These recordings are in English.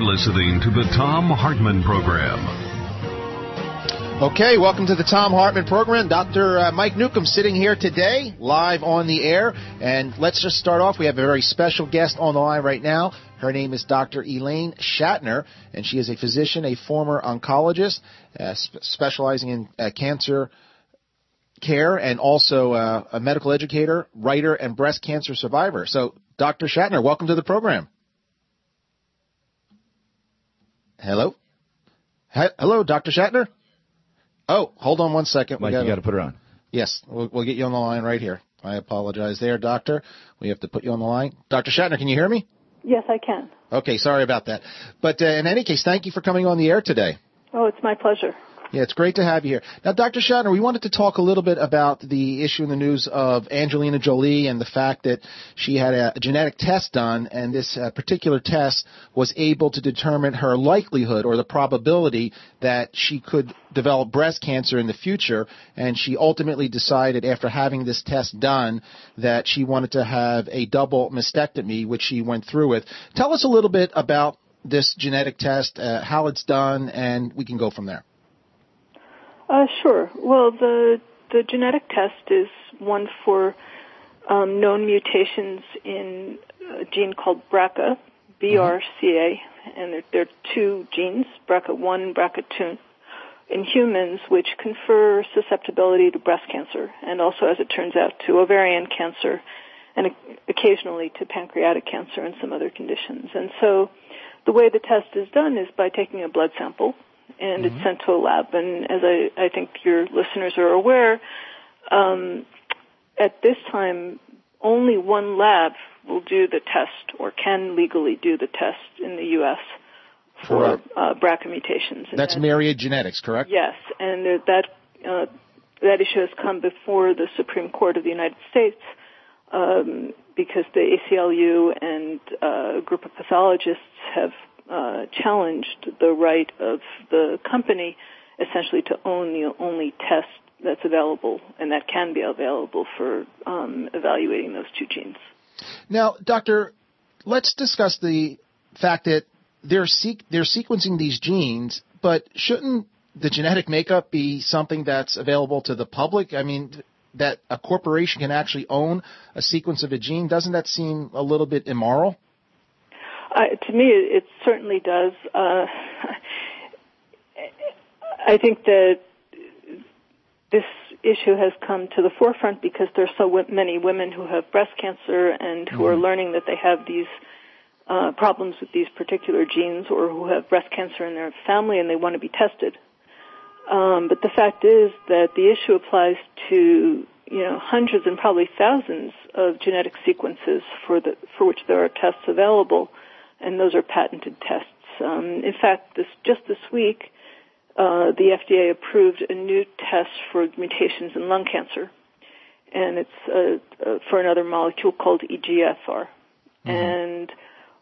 listening to the Thom Hartmann Program. Okay, welcome to the Thom Hartmann Program. Dr. Mike Newcomb sitting here today, live on the air. And let's just start off. We have a very special guest on the line right now. Her name is Dr. Elaine Shatner, and she is a physician, a former oncologist, specializing in cancer care, and also a medical educator, writer, and breast cancer survivor. So, Dr. Shatner, welcome to the program. Hello? Hello, Dr. Shatner? Oh, hold on one second. Mike, you got to put her on. Yes, we'll get you on the line right here. I apologize there, Doctor. We have to put you on the line. Dr. Shatner, can you hear me? Yes, I can. Okay, sorry about that. But in any case, thank you for coming on the air today. Oh, it's my pleasure. Yeah, it's great to have you here. Now, Dr. Shatner, we wanted to talk a little bit about the issue in the news of Angelina Jolie and the fact that she had a genetic test done, and this particular test was able to determine her likelihood or the probability that she could develop breast cancer in the future, and she ultimately decided after having this test done that she wanted to have a double mastectomy, which she went through with. Tell us a little bit about this genetic test, how it's done, and we can go from there. Sure. Well, the genetic test is one for known mutations in a gene called BRCA, B-R-C-A, and there are two genes, BRCA1 and BRCA2, in humans, which confer susceptibility to breast cancer, and also, as it turns out, to ovarian cancer, and occasionally to pancreatic cancer and some other conditions. And so the way the test is done is by taking a blood sample, and it's sent to a lab. And as I think your listeners are aware, at this time, only one lab will do the test or can legally do the test in the U.S. for BRCA mutations. And that's Myriad Genetics, correct? Yes, and that issue has come before the Supreme Court of the United States because the ACLU and a group of pathologists have challenged the right of the company essentially to own the only test that's available and that can be available for evaluating those two genes. Now, Doctor, let's discuss the fact that they're sequencing these genes, but shouldn't the genetic makeup be something that's available to the public? I mean, that a corporation can actually own a sequence of a gene, doesn't that seem a little bit immoral? To me, it certainly does. I think that this issue has come to the forefront because there are so many women who have breast cancer and who are learning that they have these problems with these particular genes, or who have breast cancer in their family and they want to be tested. But the fact is that the issue applies to hundreds and probably thousands of genetic sequences for which there are tests available. And those are patented tests. In fact, just this week, the FDA approved a new test for mutations in lung cancer, and it's for another molecule called EGFR. And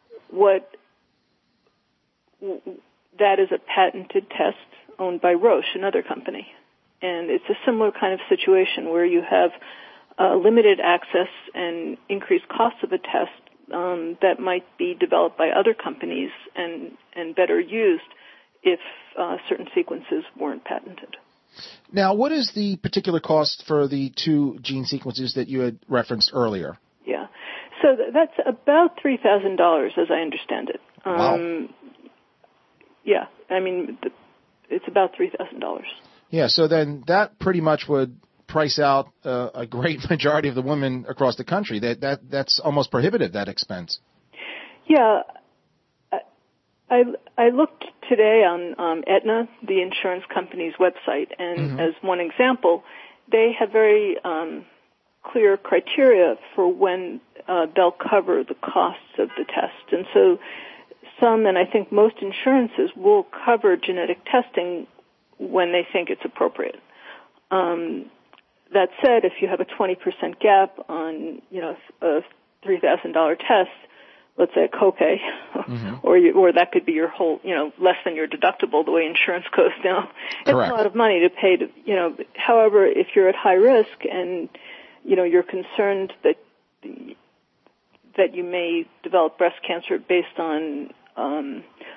that is a patented test owned by Roche, another company. And it's a similar kind of situation where you have limited access and increased costs of a test that might be developed by other companies and better used if certain sequences weren't patented. Now, what is the particular cost for the two gene sequences that you had referenced earlier? Yeah. So that's about $3,000 as I understand it. Wow. Yeah. I mean, it's about $3,000. Yeah, so then that pretty much would price out a great majority of the women across the country. That's almost prohibitive, that expense. Yeah. I looked today on Aetna, the insurance company's website, and as one example, they have very clear criteria for when they'll cover the costs of the test. And so some, and I think most insurances, will cover genetic testing when they think it's appropriate. That said, if you have a 20% gap on, a $3,000 test, let's say a copay, or that could be your whole, less than your deductible, the way insurance goes now. It's a lot of money to pay to, however, if you're at high risk and, you're concerned that you may develop breast cancer based on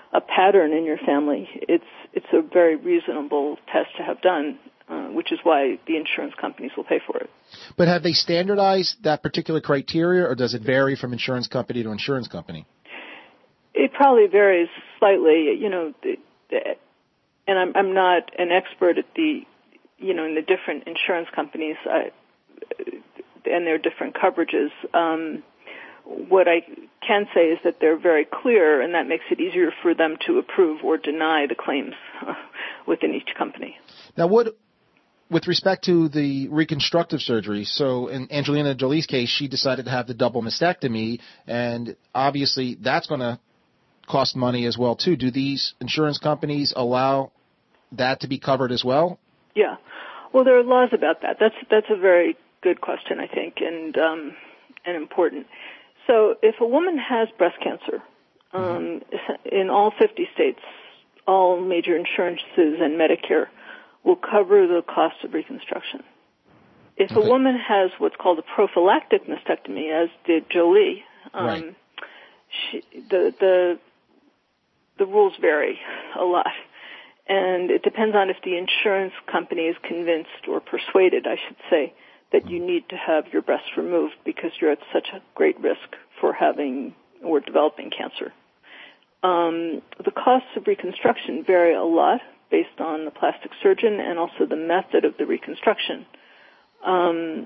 a pattern in your family, it's a very reasonable test to have done, which is why the insurance companies will pay for it. But have they standardized that particular criteria, or does it vary from insurance company to insurance company? It probably varies slightly, and I'm not an expert at in the different insurance companies and their different coverages. What I can say is that they're very clear, and that makes it easier for them to approve or deny the claims within each company. Now, with respect to the reconstructive surgery, so in Angelina Jolie's case, she decided to have the double mastectomy, and obviously that's going to cost money as well, too. Do these insurance companies allow that to be covered as well? Yeah. Well, there are laws about that. That's a very good question, I think, and important. So if a woman has breast cancer, in all 50 states, all major insurances and Medicare will cover the cost of reconstruction. If a woman has what's called a prophylactic mastectomy, as did Jolie, right. The rules vary a lot. And it depends on if the insurance company is convinced or persuaded, I should say, that you need to have your breast removed because you're at such a great risk for having or developing cancer. The costs of reconstruction vary a lot based on the plastic surgeon and also the method of the reconstruction. I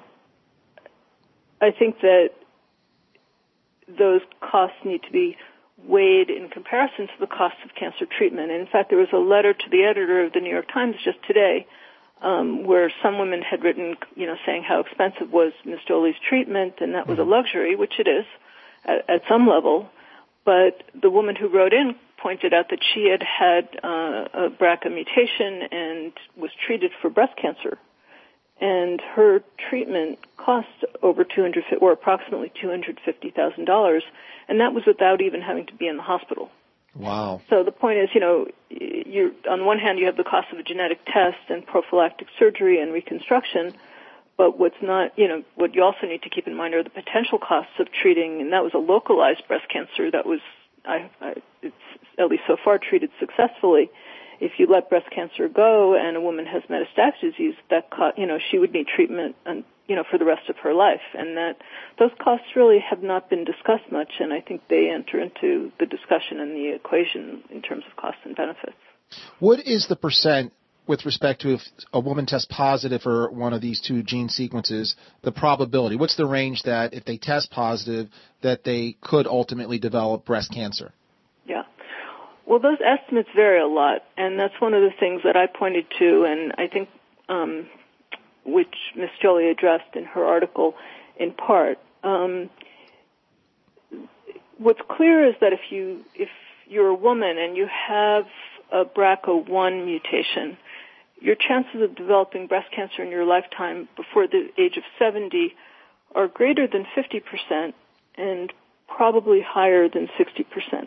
think that those costs need to be weighed in comparison to the cost of cancer treatment. And in fact, there was a letter to the editor of the New York Times just today where some women had written, saying how expensive was Ms. Jolie's treatment, and that was a luxury, which it is at some level. But the woman who wrote in pointed out that she had a BRCA mutation and was treated for breast cancer, and her treatment cost over approximately $250,000, and that was without even having to be in the hospital. Wow. So the point is, you're, on one hand you have the cost of a genetic test and prophylactic surgery and reconstruction, but what you also need to keep in mind are the potential costs of treating, and that was a localized breast cancer that was, it's at least so far treated successfully. If you let breast cancer go and a woman has metastatic disease, she would need treatment and, for the rest of her life. And that those costs really have not been discussed much, and I think they enter into the discussion and the equation in terms of costs and benefits. What is the percent with respect to if a woman tests positive for one of these two gene sequences, the probability? What's the range that if they test positive that they could ultimately develop breast cancer? Yeah. Well, those estimates vary a lot, and that's one of the things that I pointed to, and I think which Ms. Jolie addressed in her article in part. What's clear is that if you're a woman and you have a BRCA1 mutation, your chances of developing breast cancer in your lifetime before the age of 70 are greater than 50% and probably higher than 60%.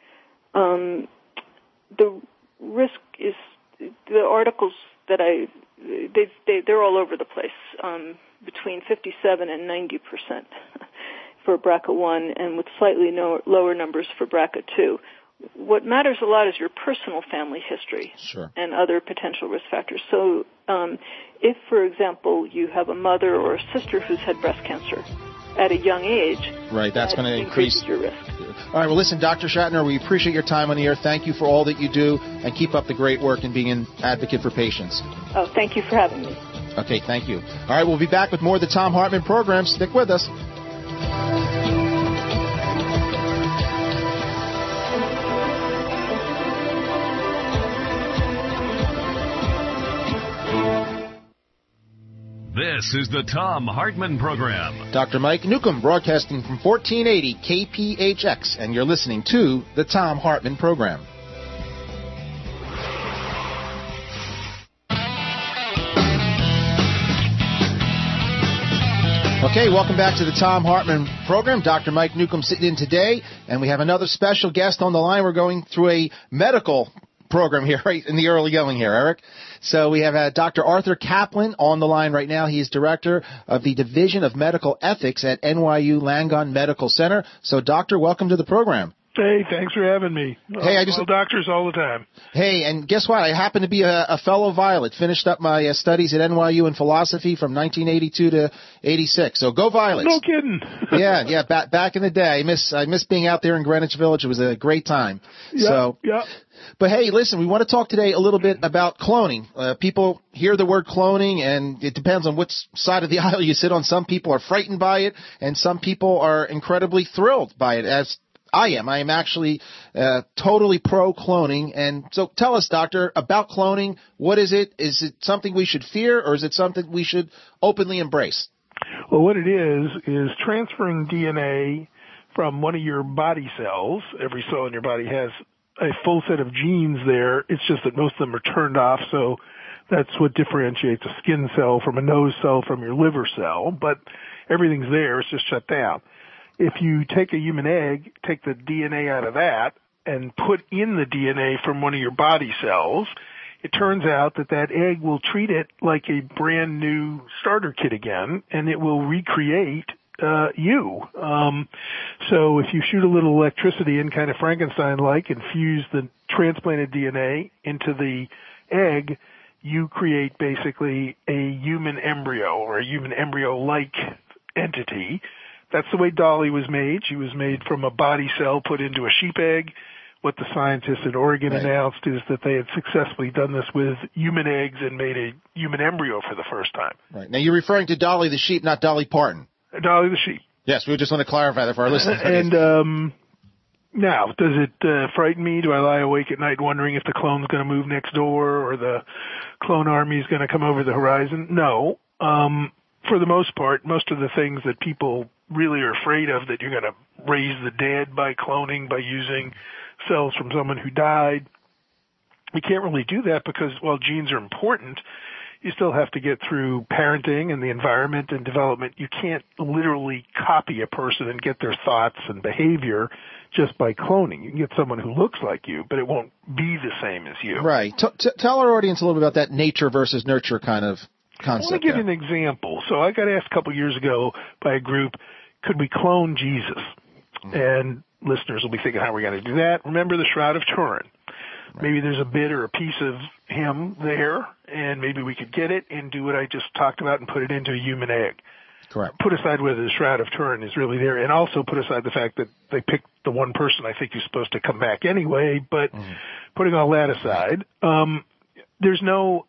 The risk is, the articles that they're all over the place, between 57 and 90% for BRCA1 and with slightly lower numbers for BRCA2. What matters a lot is your personal family history and other potential risk factors. So if, for example, you have a mother or a sister who's had breast cancer at a young age, right, that's going to increase your risk. All right, well, listen, Dr. Shatner, we appreciate your time on the air. Thank you for all that you do, and keep up the great work in being an advocate for patients. Oh, thank you for having me. Okay, thank you. All right, we'll be back with more of the Thom Hartmann program. Stick with us. This is the Thom Hartmann Program. Dr. Mike Newcomb broadcasting from 1480 KPHX, and you're listening to the Thom Hartmann Program. Okay, welcome back to the Thom Hartmann Program. Dr. Mike Newcomb sitting in today, and we have another special guest on the line. We're going through a medical program here, right in the early going here, Eric. So we have Dr. Arthur Kaplan on the line right now. He is director of the Division of Medical Ethics at NYU Langone Medical Center. So, Doctor, welcome to the program. Hey, thanks for having me. Hey, I just doctors all the time. Hey, and guess what? I happen to be a fellow Violet. Finished up my studies at NYU in philosophy from 1982 to 86. So go Violets. No kidding. yeah. Back in the day, I miss being out there in Greenwich Village. It was a great time. Yeah. But hey, listen, we want to talk today a little bit about cloning. People hear the word cloning, and it depends on which side of the aisle you sit on. Some people are frightened by it, and some people are incredibly thrilled by it, as I am. I am actually totally pro-cloning. And so tell us, Doctor, about cloning. What is it? Is it something we should fear, or is it something we should openly embrace? Well, what it is transferring DNA from one of your body cells. Every cell in your body has a full set of genes there. It's just that most of them are turned off, so that's what differentiates a skin cell from a nose cell from your liver cell. But everything's there. It's just shut down. If you take a human egg, take the DNA out of that, and put in the DNA from one of your body cells, it turns out that egg will treat it like a brand new starter kit again, and it will recreate you. So if you shoot a little electricity in, kind of Frankenstein-like, and fuse the transplanted DNA into the egg, you create basically a human embryo or a human embryo-like entity. That's the way Dolly was made. She was made from a body cell put into a sheep egg. What the scientists at Oregon announced is that they had successfully done this with human eggs and made a human embryo for the first time. Right. Now, you're referring to Dolly the sheep, not Dolly Parton. Dolly the sheep. Yes, we just want to clarify that for our listeners. And now, does it frighten me? Do I lie awake at night wondering if the clone's going to move next door or the clone army is going to come over the horizon? No. For the most part, most of the things that people really are afraid of, that you're going to raise the dead by cloning, by using cells from someone who died, you can't really do that because while genes are important, you still have to get through parenting and the environment and development. You can't literally copy a person and get their thoughts and behavior just by cloning. You can get someone who looks like you, but it won't be the same as you. Right. Tell our audience a little bit about that nature versus nurture kind of concept. I want to give an example. So I got asked a couple years ago by a group, could we clone Jesus? And listeners will be thinking, how are we going to do that? Remember the Shroud of Turin. Right. Maybe there's a bit or a piece of him there, and maybe we could get it and do what I just talked about and put it into a human egg. Correct. Put aside whether the Shroud of Turin is really there, and also put aside the fact that they picked the one person I think who's supposed to come back anyway, but putting all that aside, there's no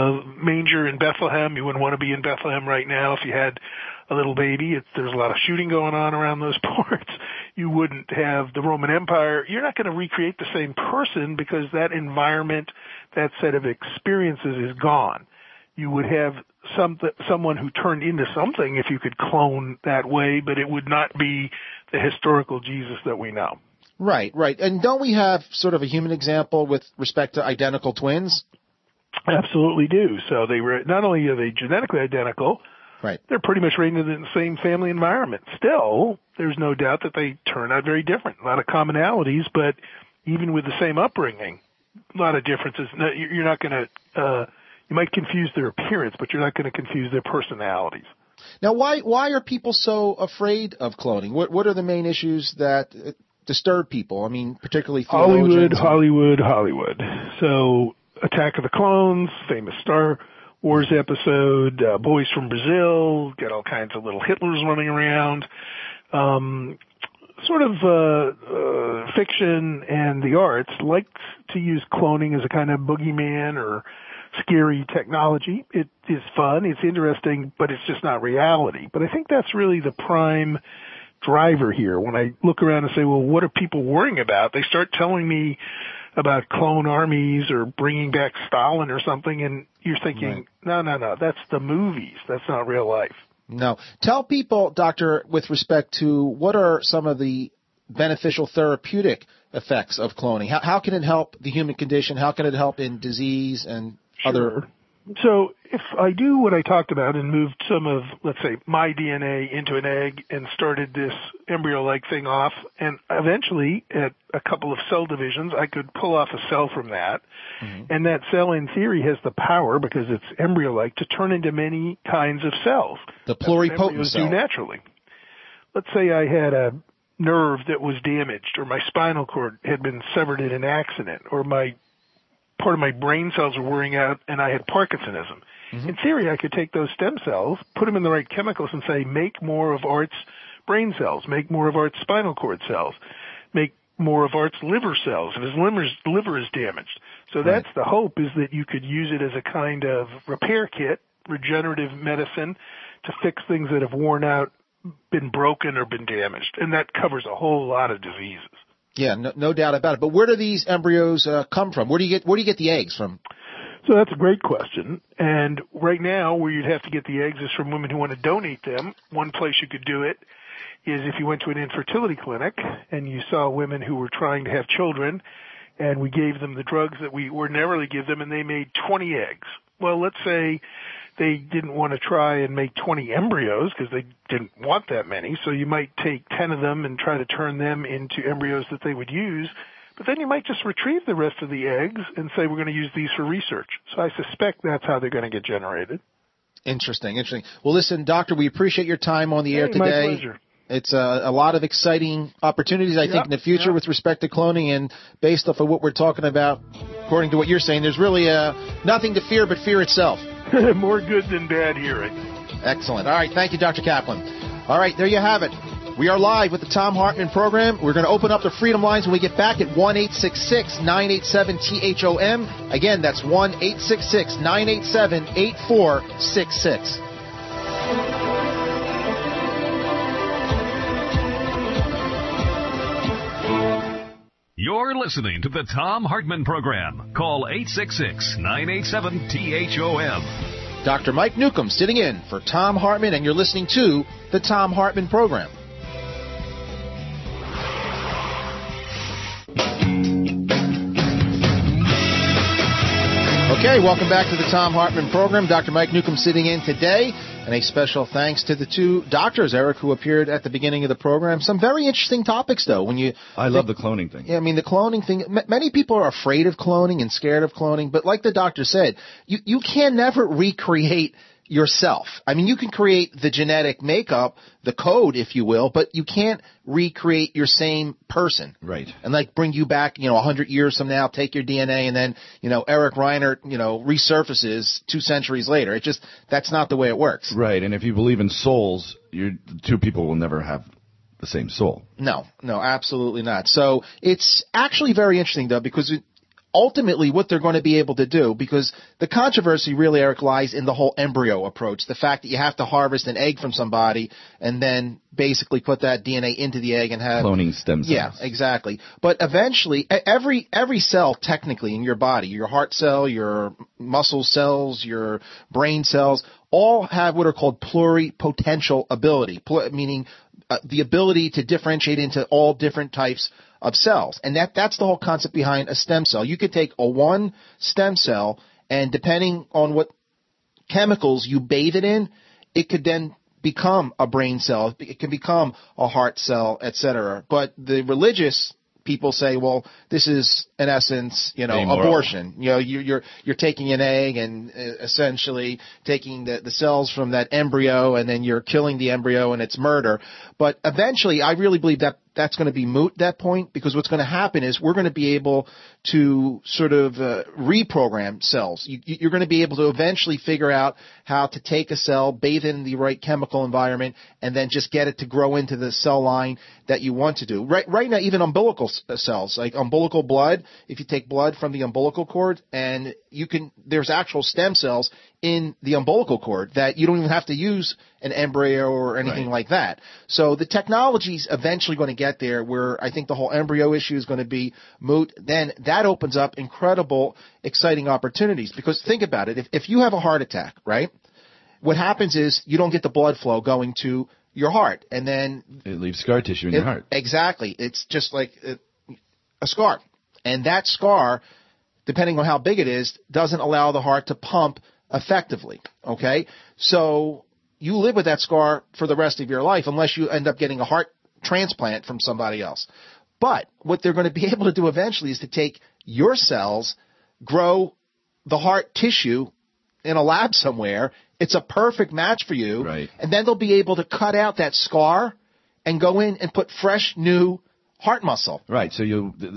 manger in Bethlehem. You wouldn't want to be in Bethlehem right now if you had a little baby. There's a lot of shooting going on around those parts. You wouldn't have the Roman Empire. You're not going to recreate the same person because that environment, that set of experiences is gone. You would have someone who turned into something if you could clone that way, but it would not be the historical Jesus that we know. Right. And don't we have sort of a human example with respect to identical twins? Absolutely do. So they were, not only are they genetically identical, right, they're pretty much raised in the same family environment. Still, there's no doubt that they turn out very different. A lot of commonalities, but even with the same upbringing, a lot of differences. You're not going to, you might confuse their appearance, but you're not going to confuse their personalities. Now, why are people so afraid of cloning? What are the main issues that disturb people? I mean, particularly theologians. Hollywood. So, Attack of the Clones, famous Star Wars episode, Boys from Brazil, got all kinds of little Hitlers running around. Sort of fiction and the arts likes to use cloning as a kind of boogeyman or scary technology. It is fun, it's interesting, but it's just not reality. But I think that's really the prime driver here. When I look around and say, well, what are people worrying about? They start telling me about clone armies or bringing back Stalin or something, and you're thinking, no, that's the movies. That's not real life. No. Tell people, Doctor, with respect to what are some of the beneficial therapeutic effects of cloning? How can it help the human condition? How can it help in disease and other? So if I do what I talked about and moved some of, let's say, my DNA into an egg and started this embryo-like thing off, and eventually at a couple of cell divisions, I could pull off a cell from that. And that cell, in theory, has the power, because it's embryo-like, to turn into many kinds of cells. The pluripotent cell. Do naturally. Let's say I had a nerve that was damaged, or my spinal cord had been severed in an accident, or part of my brain cells were wearing out and I had Parkinsonism. Mm-hmm. In theory, I could take those stem cells, put them in the right chemicals and say, make more of Art's brain cells, make more of Art's spinal cord cells, make more of Art's liver cells if his liver is damaged. So that's the hope, is that you could use it as a kind of repair kit, regenerative medicine, to fix things that have worn out, been broken, or been damaged. And that covers a whole lot of diseases. Yeah, no doubt about it. But where do these embryos come from? Where do you get the eggs from? So that's a great question. And right now, where you'd have to get the eggs is from women who want to donate them. One place you could do it is if you went to an infertility clinic and you saw women who were trying to have children, and we gave them the drugs that we ordinarily give them, and they made 20 eggs. Well, let's say they didn't want to try and make 20 embryos because they didn't want that many, so you might take 10 of them and try to turn them into embryos that they would use. But then you might just retrieve the rest of the eggs and say, we're going to use these for research. So I suspect that's how they're going to get generated. Interesting. Well, listen, Doctor, we appreciate your time on the air today. My pleasure. It's a lot of exciting opportunities, I think, in the future with respect to cloning. And based off of what we're talking about, according to what you're saying, there's really nothing to fear but fear itself. More good than bad hearing. Excellent. All right. Thank you, Dr. Kaplan. All right. There you have it. We are live with the Thom Hartmann program. We're going to open up the Freedom Lines when we get back at 1-866-987-THOM. Again, that's 1-866-987-8466. You're listening to the Thom Hartmann program. Call 866-987-THOM. Dr. Mike Newcomb sitting in for Thom Hartmann, and you're listening to the Thom Hartmann program. Okay, welcome back to the Thom Hartmann program. Dr. Mike Newcomb sitting in today, and a special thanks to the two doctors, Eric, who appeared at the beginning of the program. Some very interesting topics, though. I love the cloning thing. Yeah, I mean, the cloning thing, many people are afraid of cloning and scared of cloning, but like the doctor said, you can never recreate yourself. I mean, you can create the genetic makeup, the code, if you will, but you can't recreate your same person. Right. And like bring you back, 100 years from now, take your DNA, and then, Eric Reinert, resurfaces 2 centuries later. That's not the way it works. Right. And if you believe in souls, two people will never have the same soul. No, absolutely not. So it's actually very interesting, though, because ultimately what they're going to be able to do, because the controversy really, Eric, lies in the whole embryo approach, the fact that you have to harvest an egg from somebody and then basically put that DNA into the egg and have cloning stem cells. Yeah, exactly. But eventually, every cell technically in your body, your heart cell, your muscle cells, your brain cells, all have what are called pluripotential ability, meaning the ability to differentiate into all different types of cells. And that's the whole concept behind a stem cell. You could take a one stem cell, and depending on what chemicals you bathe it in, it could then become a brain cell. It can become a heart cell, etc. But the religious people say, well, this is in essence, abortion. You're taking an egg and essentially taking the cells from that embryo, and then you're killing the embryo, and it's murder. But eventually, I really believe that that's going to be moot at that point, because what's going to happen is we're going to be able to sort of reprogram cells. You're going to be able to eventually figure out how to take a cell, bathe it in the right chemical environment, and then just get it to grow into the cell line that you want to do. Right now, even umbilical cells, like umbilical blood, if you take blood from the umbilical cord, and there's actual stem cells in the umbilical cord that you don't even have to use an embryo or anything like that. So the technology's eventually going to get there where I think the whole embryo issue is going to be moot. Then that opens up incredible, exciting opportunities. Because think about it. If you have a heart attack, right, what happens is you don't get the blood flow going to your heart. And then it leaves scar tissue in your heart. Exactly. It's just like a scar. And that scar, depending on how big it is, doesn't allow the heart to pump effectively. Okay? So you live with that scar for the rest of your life unless you end up getting a heart transplant from somebody else. But what they're going to be able to do eventually is to take your cells, grow the heart tissue in a lab somewhere. It's a perfect match for you. Right. And then they'll be able to cut out that scar and go in and put fresh, new heart muscle. Right. So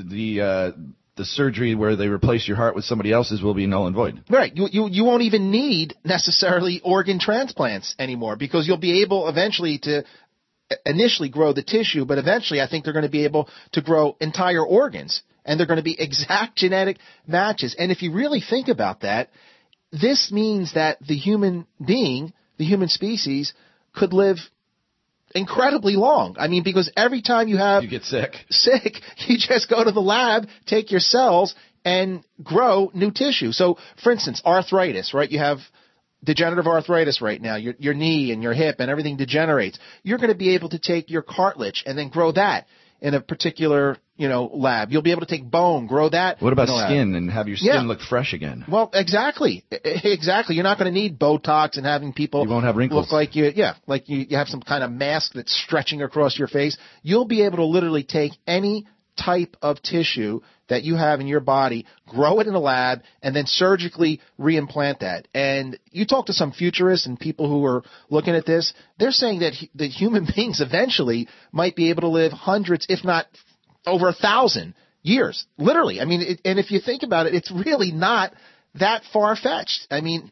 the surgery where they replace your heart with somebody else's will be null and void. Right. You won't even need necessarily organ transplants anymore, because you'll be able eventually to initially grow the tissue, but eventually I think they're going to be able to grow entire organs, and they're going to be exact genetic matches. And if you really think about that, this means that the human being, the human species, could live incredibly long. I mean, because every time you get sick, you just go to the lab, take your cells, and grow new tissue. So, for instance, arthritis, right? You have degenerative arthritis right now. Your knee and your hip and everything degenerates. You're going to be able to take your cartilage and then grow that in a particular, lab. You'll be able to take bone, grow that. What about skin and have your skin look fresh again? Well, exactly. You're not going to need Botox and having people you won't have wrinkles. Look like you have some kind of mask that's stretching across your face. You'll be able to literally take any type of tissue that you have in your body, grow it in a lab, and then surgically reimplant that. And you talk to some futurists and people who are looking at this, they're saying that human beings eventually might be able to live hundreds, if not over 1,000 years. Literally. I mean, and if you think about it, it's really not that far-fetched. I mean,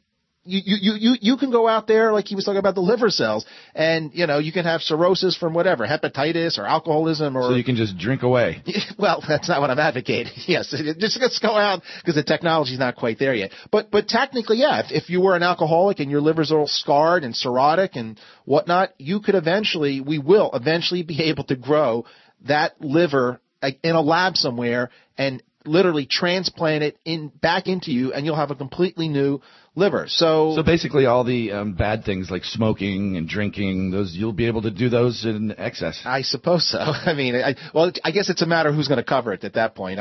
you can go out there, like he was talking about the liver cells, and, you can have cirrhosis from whatever, hepatitis or alcoholism or... So you can just drink away. Well, that's not what I'm advocating. Yes, just go out because the technology's not quite there yet. But technically, yeah, if you were an alcoholic and your liver's all scarred and cirrhotic and whatnot, we will eventually be able to grow that liver in a lab somewhere and literally transplant it back into you, and you'll have a completely new liver. So basically all the bad things like smoking and drinking, you'll be able to do those in excess. I suppose so. I mean, I guess it's a matter of who's going to cover it at that point.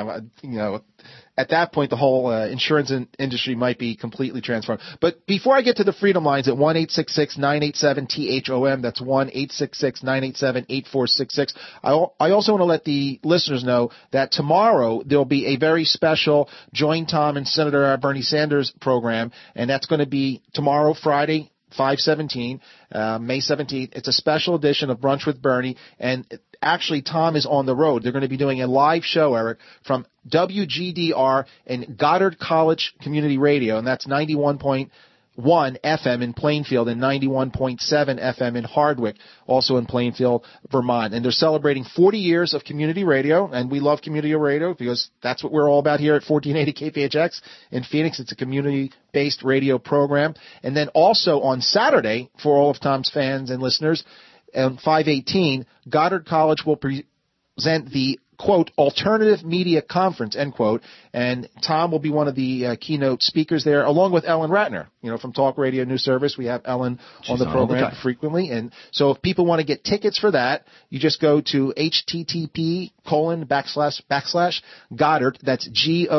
At that point, the whole insurance industry might be completely transformed. But before I get to the Freedom Lines at 1-866-987-THOM, that's 1-866-987-8466, I also want to let the listeners know that tomorrow there'll be a very special Join Tom and Senator Bernie Sanders program, and that's going to be tomorrow, Friday, 5/17, May 17th. It's a special edition of Brunch with Bernie, and actually Tom is on the road. They're going to be doing a live show, Eric, from WGDR and Goddard College Community Radio, and that's 91.1 FM in Plainfield and 91.7 FM in Hardwick, also in Plainfield, Vermont. And they're celebrating 40 years of community radio, and we love community radio because that's what we're all about here at 1480 KPHX in Phoenix. It's a community-based radio program. And then also on Saturday, for all of Tom's fans and listeners, on 5/18, Goddard College will present the, quote, Alternative Media Conference, end quote, and Tom will be one of the keynote speakers there, along with Ellen Ratner, from Talk Radio News Service. We have Ellen on the program frequently, and so if people want to get tickets for that, you just go to http://Goddard, that's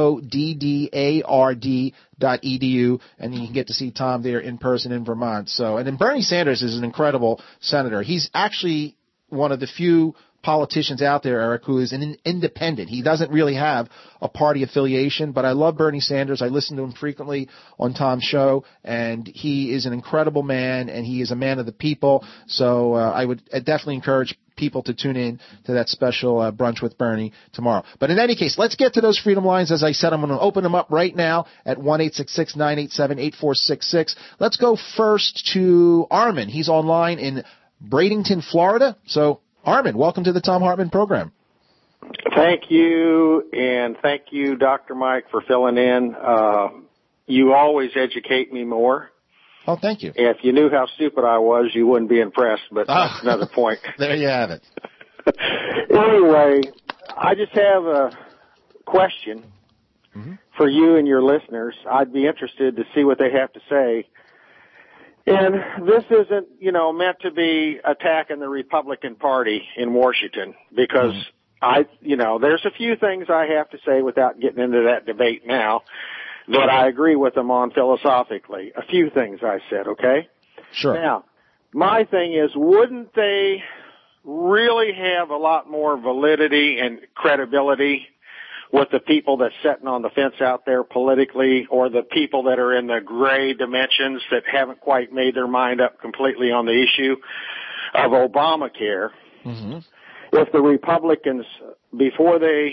GODDARD.edu, and you can get to see Tom there in person in Vermont. So, and then Bernie Sanders is an incredible senator. He's actually one of the few politicians out there, Eric, who is an independent. He doesn't really have a party affiliation, but I love Bernie Sanders. I listen to him frequently on Tom's show, and he is an incredible man, and he is a man of the people. So I would definitely encourage people to tune in to that special Brunch with Bernie tomorrow. But in any case, let's get to those Freedom Lines. As I said, I'm going to open them up right now at 1-866-987-8466. Let's go first to Armin. He's online in Bradenton, Florida. So, Armin, welcome to the Thom Hartmann program. Thank you, and thank you, Dr. Mike, for filling in. You always educate me more. Oh, thank you. If you knew how stupid I was, you wouldn't be impressed, but that's another point. There you have it. Anyway, I just have a question for you and your listeners. I'd be interested to see what they have to say. And this isn't, meant to be attacking the Republican Party in Washington, because there's a few things I have to say without getting into that debate now that I agree with them on philosophically. A few things I said, okay? Sure. Now, my thing is, wouldn't they really have a lot more validity and credibility with the people that's sitting on the fence out there politically, or the people that are in the gray dimensions that haven't quite made their mind up completely on the issue of Obamacare, Mm-hmm. If the Republicans, before they,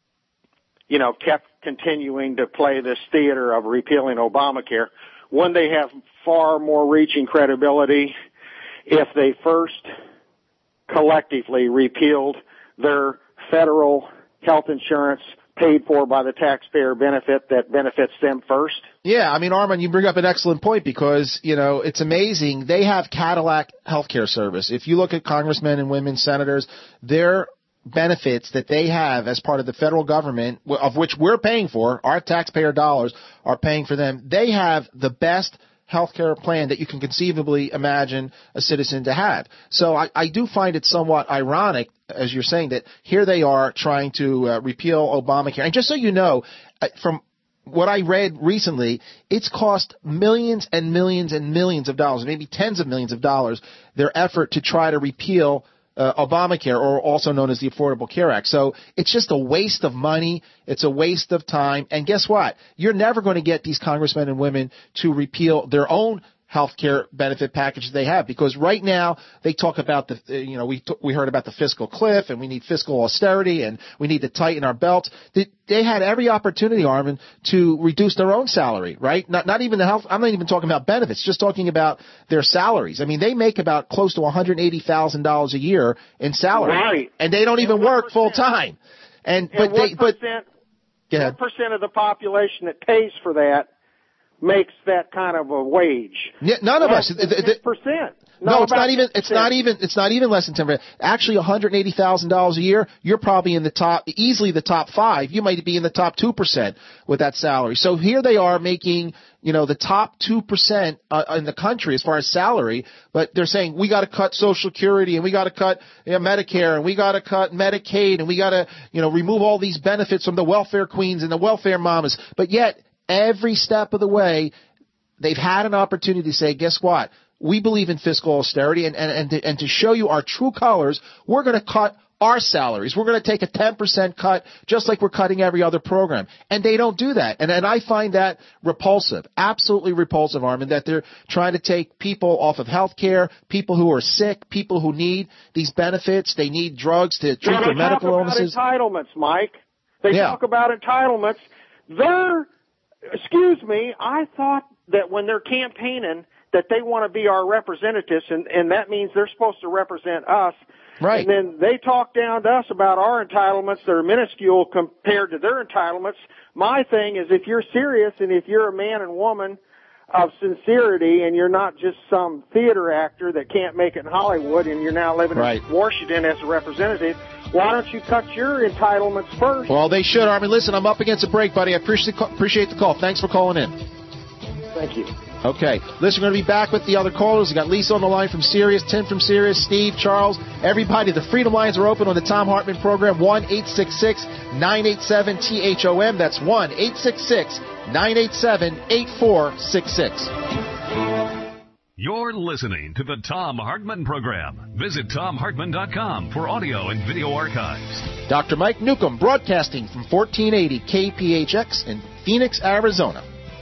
kept continuing to play this theater of repealing Obamacare, when they have far more reaching credibility, if they first collectively repealed their federal health insurance paid for by the taxpayer benefit that benefits them first. Yeah, I mean, Armand, you bring up an excellent point because, it's amazing. They have Cadillac healthcare service. If you look at congressmen and women senators, their benefits that they have as part of the federal government, of which we're paying for, our taxpayer dollars are paying for them, they have the best healthcare plan that you can conceivably imagine a citizen to have. So I do find it somewhat ironic, as you're saying, that here they are trying to repeal Obamacare. And just so you know, from what I read recently, it's cost millions and millions and millions of dollars, maybe tens of millions of dollars, their effort to try to repeal Obamacare, or also known as the Affordable Care Act. So it's just a waste of money. It's a waste of time. And guess what? You're never going to get these congressmen and women to repeal their own health care benefit package they have, because right now they talk about we heard about the fiscal cliff, and we need fiscal austerity, and we need to tighten our belts. They had every opportunity, Armin, to reduce their own salary, right? Not even the health. I'm not even talking about benefits, just talking about their salaries. I mean, they make about close to $180,000 a year in salary, right? And they don't even work full time. What percent of the population that pays for that makes that kind of a wage? Yeah, none of us. 10%. No, it's not even. It's not even less than 10%. Actually, $180,000 a year. You're probably in easily the top 5. You might be in the top 2% with that salary. So here they are making, the top 2% in the country as far as salary. But they're saying we got to cut Social Security, and we got to cut Medicare, and we got to cut Medicaid, and we got to remove all these benefits from the welfare queens and the welfare mamas. But yet, every step of the way, they've had an opportunity to say, guess what? We believe in fiscal austerity, and to show you our true colors, we're going to cut our salaries. We're going to take a 10% cut, just like we're cutting every other program. And they don't do that. And I find that repulsive, absolutely repulsive, Armin, that they're trying to take people off of health care, people who are sick, people who need these benefits. They need drugs to treat their medical illnesses. They talk about entitlements, Mike. They talk about entitlements. I thought that when they're campaigning that they want to be our representatives, and that means they're supposed to represent us. Right. And then they talk down to us about our entitlements that are minuscule compared to their entitlements. My thing is, if you're serious and if you're a man and woman of sincerity and you're not just some theater actor that can't make it in Hollywood and you're now living in Washington as a representative, why don't you cut your entitlements first? Well, they should, Armin. Listen, I'm up against a break, buddy. I appreciate the call. Thanks for calling in. Thank you. Okay. Listen, we're going to be back with the other callers. We got Lisa on the line from Sirius, Tim from Sirius, Steve, Charles, everybody. The Freedom Lines are open on the Thom Hartmann program, 1-866-987-THOM. That's 1-866-987-8466. You're listening to the Thom Hartmann program. Visit ThomHartmann.com for audio and video archives. Dr. Mike Newcomb, broadcasting from 1480 KPHX in Phoenix, Arizona.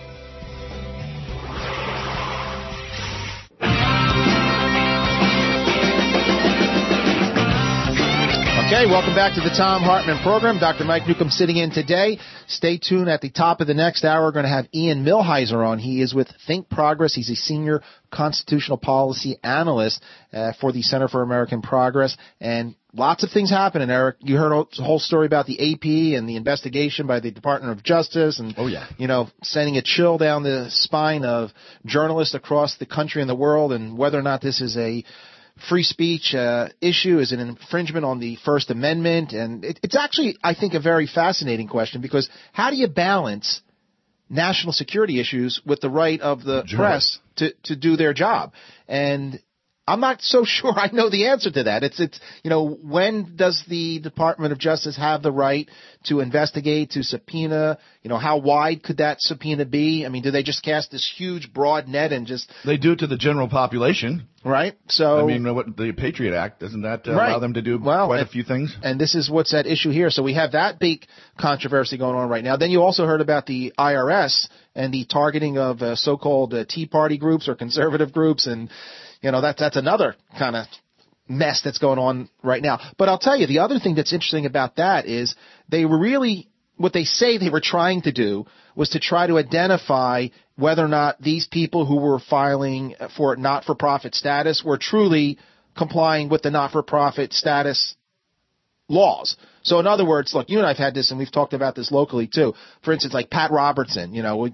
Okay, welcome back to the Thom Hartmann program. Dr. Mike Newcomb sitting in today. Stay tuned. At the top of the next hour, we're going to have Ian Millhiser on. He is with Think Progress. He's a senior constitutional policy analyst for the Center for American Progress. And lots of things happening, Eric. You heard the whole story about the AP and the investigation by the Department of Justice and, sending a chill down the spine of journalists across the country and the world, and whether or not this is a free speech issue, is an infringement on the First Amendment. And it's actually, I think, a very fascinating question, because how do you balance national security issues with the right of the press to do their job? And I'm not so sure I know the answer to that. It's when does the Department of Justice have the right to investigate, to subpoena? How wide could that subpoena be? I mean, do they just cast this huge broad net and just... They do it to the general population. Right. So, I mean, what the Patriot Act, doesn't that allow them to do quite a few things? And this is what's at issue here. So we have that big controversy going on right now. Then you also heard about the IRS and the targeting of so-called Tea Party groups or conservative groups, and that's another kind of mess that's going on right now. But I'll tell you, the other thing that's interesting about that is they were really, what they say they were trying to do was to try to identify whether or not these people who were filing for not-for-profit status were truly complying with the not-for-profit status laws. So in other words, look, you and I have had this, and we've talked about this locally too. For instance, like Pat Robertson,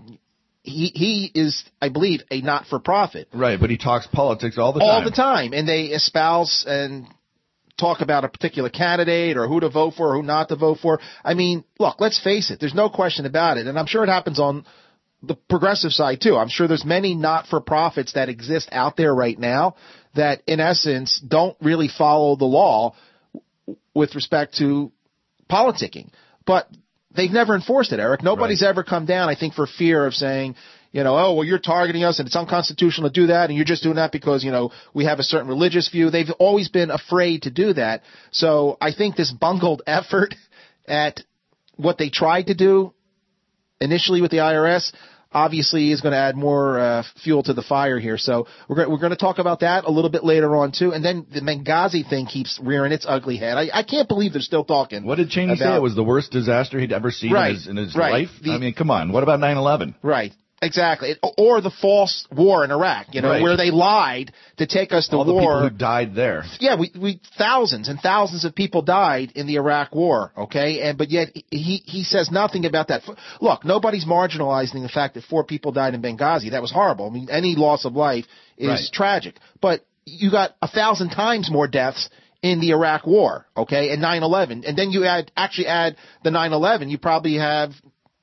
he is, I believe, a not-for-profit. Right, but he talks politics all the time. All the time, and they espouse and talk about a particular candidate or who to vote for or who not to vote for. I mean, look, let's face it, there's no question about it, and I'm sure it happens on the progressive side too. I'm sure there's many not-for-profits that exist out there right now that, in essence, don't really follow the law with respect to politicking. But they've never enforced it, Eric. Nobody's ever come down, I think, for fear of saying, oh, well, you're targeting us and it's unconstitutional to do that and you're just doing that because, we have a certain religious view. They've always been afraid to do that. So I think this bungled effort at what they tried to do initially with the IRS obviously is going to add more fuel to the fire here. So we're going to talk about that a little bit later on too. And then the Benghazi thing keeps rearing its ugly head. I can't believe they're still talking. What did Cheney say? It was the worst disaster he'd ever seen in his life? I mean, come on. What about 9/11? Right. Exactly. Or the false war in Iraq, where they lied to take us to war. All the people who died there. Yeah, we thousands and thousands of people died in the Iraq war, okay? But yet he says nothing about that. Look, nobody's marginalizing the fact that 4 people died in Benghazi. That was horrible. I mean, any loss of life is tragic. But you got 1,000 times more deaths in the Iraq war, okay, and 9/11. And then you add the 9/11, you probably have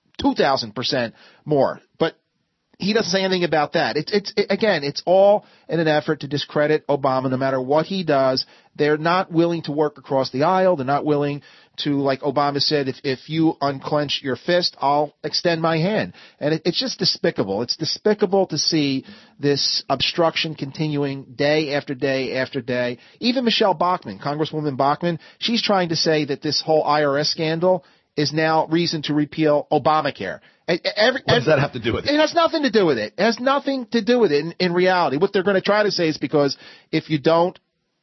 2,000% more. But he doesn't say anything about that. It's all in an effort to discredit Obama no matter what he does. They're not willing to work across the aisle. They're not willing to, like Obama said, if you unclench your fist, I'll extend my hand. And it's just despicable. It's despicable to see this obstruction continuing day after day after day. Even Michelle Bachmann, Congresswoman Bachmann, she's trying to say that this whole IRS scandal is now reason to repeal Obamacare. What does that have to do with it? It has nothing to do with it. It has nothing to do with it in reality. What they're going to try to say is because if you don't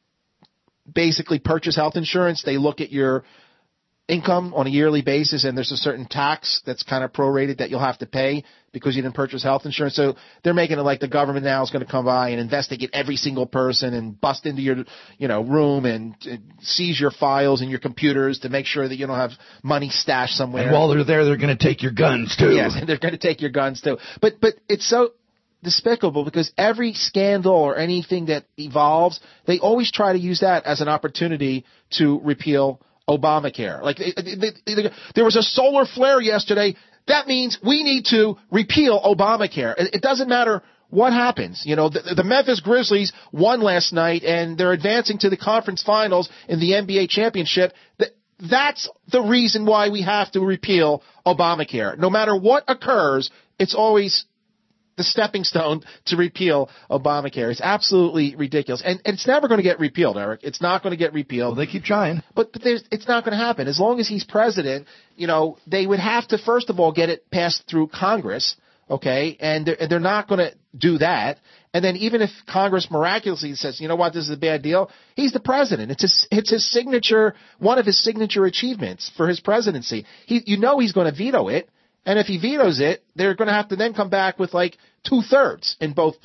basically purchase health insurance, they look at your income on a yearly basis, and there's a certain tax that's kind of prorated that you'll have to pay because you didn't purchase health insurance. So they're making it like the government now is going to come by and investigate every single person and bust into your, room and seize your files and your computers to make sure that you don't have money stashed somewhere. And while they're there, they're going to take your guns too. Yes, and they're going to take your guns too. But it's so despicable because every scandal or anything that evolves, they always try to use that as an opportunity to repeal Obamacare. Like there was a solar flare yesterday. That means we need to repeal Obamacare. It doesn't matter what happens. The Memphis Grizzlies won last night and they're advancing to the conference finals in the NBA championship. That's the reason why we have to repeal Obamacare. No matter what occurs, it's always the stepping stone to repeal Obamacare. It's absolutely ridiculous. And it's never going to get repealed, Eric. It's not going to get repealed. Well, they keep trying. But it's not going to happen. As long as he's president, they would have to, first of all, get it passed through Congress, okay? And they're not going to do that. And then even if Congress miraculously says, you know what, this is a bad deal, he's the president. It's his signature, one of his signature achievements for his presidency. He's going to veto it. And if he vetoes it, they're going to have to then come back with like 2/3 in both,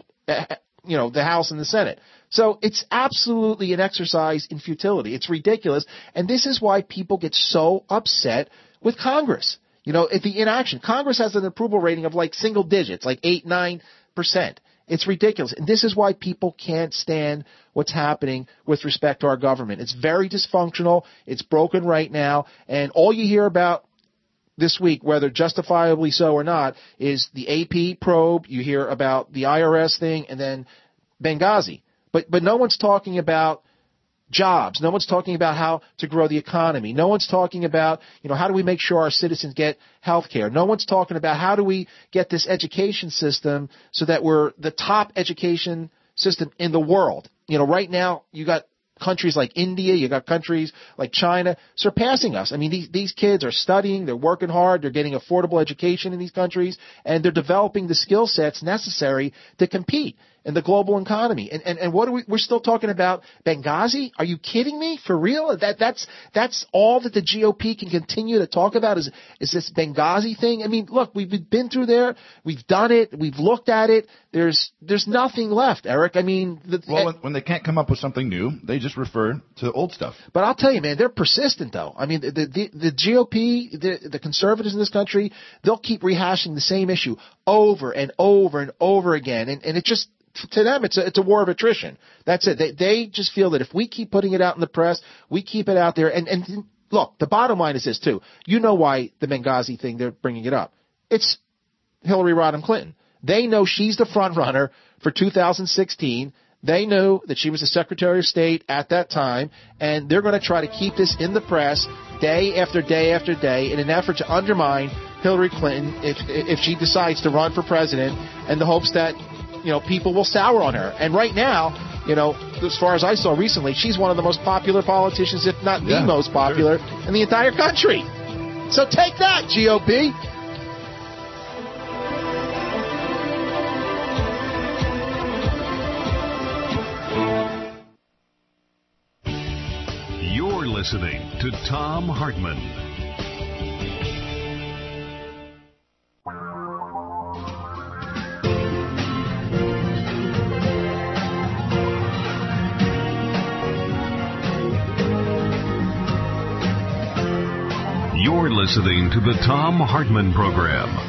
the House and the Senate. So it's absolutely an exercise in futility. It's ridiculous. And this is why people get so upset with Congress. At the inaction. Congress has an approval rating of like single digits, like 8-9%. It's ridiculous. And this is why people can't stand what's happening with respect to our government. It's very dysfunctional. It's broken right now. And all you hear about this week, whether justifiably so or not, is the AP probe. You hear about the IRS thing and then Benghazi. But no one's talking about jobs. No one's talking about how to grow the economy. No one's talking about, how do we make sure our citizens get health care. No one's talking about how do we get this education system so that we're the top education system in the world. Right now you got countries like India, you got countries like China surpassing us. I mean, these kids are studying, they're working hard, they're getting affordable education in these countries, and they're developing the skill sets necessary to compete. in the global economy. And what are we're still talking about Benghazi? Are you kidding me? For real? That's all that the GOP can continue to talk about is this Benghazi thing? I mean, look, we've been through there. We've done it. We've looked at it. There's nothing left, Eric. I mean, when they can't come up with something new, they just refer to old stuff. But I'll tell you, man, they're persistent though. I mean, the GOP, the conservatives in this country, they'll keep rehashing the same issue over and over and over again. And it just, to them, it's a war of attrition. That's it. They just feel that if we keep putting it out in the press, we keep it out there. And look, the bottom line is this too. You know why the Benghazi thing, they're bringing it up. It's Hillary Rodham Clinton. They know she's the front runner for 2016. They knew that she was the Secretary of State at that time, and they're going to try to keep this in the press day after day after day in an effort to undermine Hillary Clinton if she decides to run for president, in the hopes that, you know, people will sour on her. And right now, you know, as far as I saw recently, she's one of the most popular politicians, if not the most popular in the entire country. So take that, GOP. You're listening to Thom Hartmann. You're listening to the Thom Hartmann Program.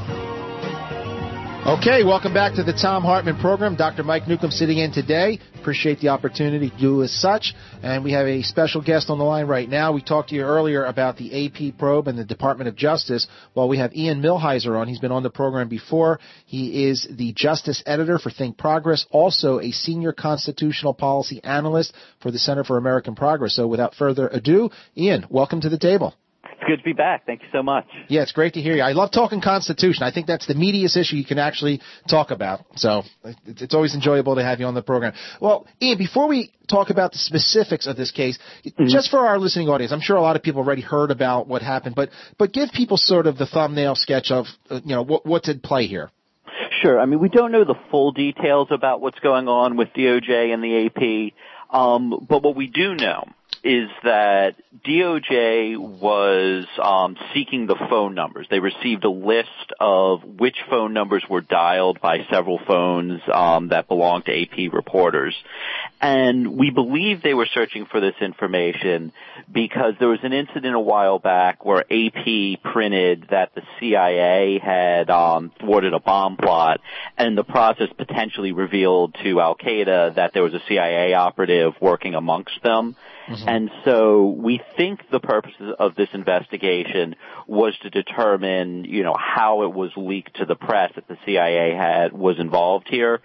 Okay, welcome back to the Thom Hartmann Program. Dr. Mike Newcomb sitting in today. Appreciate the opportunity to do as such. And we have a special guest on the line right now. We talked to you earlier about the AP probe and the Department of Justice. Well, we have Ian Millhiser on. He's been on the program before. He is the Justice Editor for Think Progress, also a Senior Constitutional Policy Analyst for the Center for American Progress. So without further ado, Ian, welcome to the table. It's good to be back. Thank you so much. Yeah, it's great to hear you. I love talking Constitution. I think that's the meatiest issue you can actually talk about. So it's always enjoyable to have you on the program. Well, Ian, before we talk about the specifics of this case, just for our listening audience, I'm sure a lot of people already heard about what happened, but give people sort of the thumbnail sketch of, what's at play here. Sure. I mean, we don't know the full details about what's going on with DOJ and the AP, but what we do know is that DOJ was seeking the phone numbers. They received a list of which phone numbers were dialed by several phones that belonged to AP reporters. And we believe they were searching for this information because there was an incident a while back where AP printed that the CIA had thwarted a bomb plot, and in the process potentially revealed to Al-Qaeda that there was a CIA operative working amongst them. Mm-hmm. And so we think the purpose of this investigation was to determine, how it was leaked to the press that the CIA was involved here.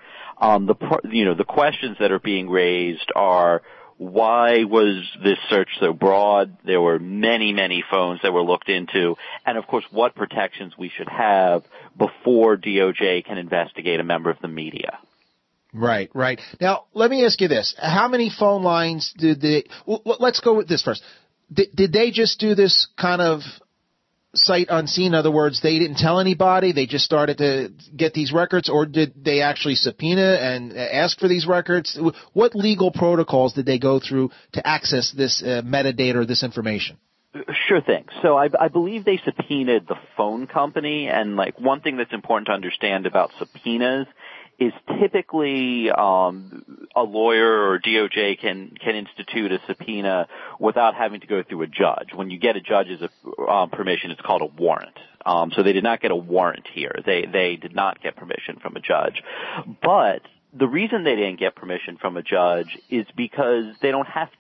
The questions that are being raised are, why was this search so broad? There were many, many phones that were looked into, and of course, what protections we should have before DOJ can investigate a member of the media. Right. Now, let me ask you this. How many phone lines did they let's go with this first. Did they just do this kind of sight unseen? In other words, they didn't tell anybody, they just started to get these records, or did they actually subpoena and ask for these records? What legal protocols did they go through to access this metadata or this information? Sure thing. So I believe they subpoenaed the phone company, and one thing that's important to understand about subpoenas is typically a lawyer or DOJ can institute a subpoena without having to go through a judge. When you get a judge's permission, it's called a warrant. So they did not get a warrant here. They did not get permission from a judge. But the reason they didn't get permission from a judge is because they don't have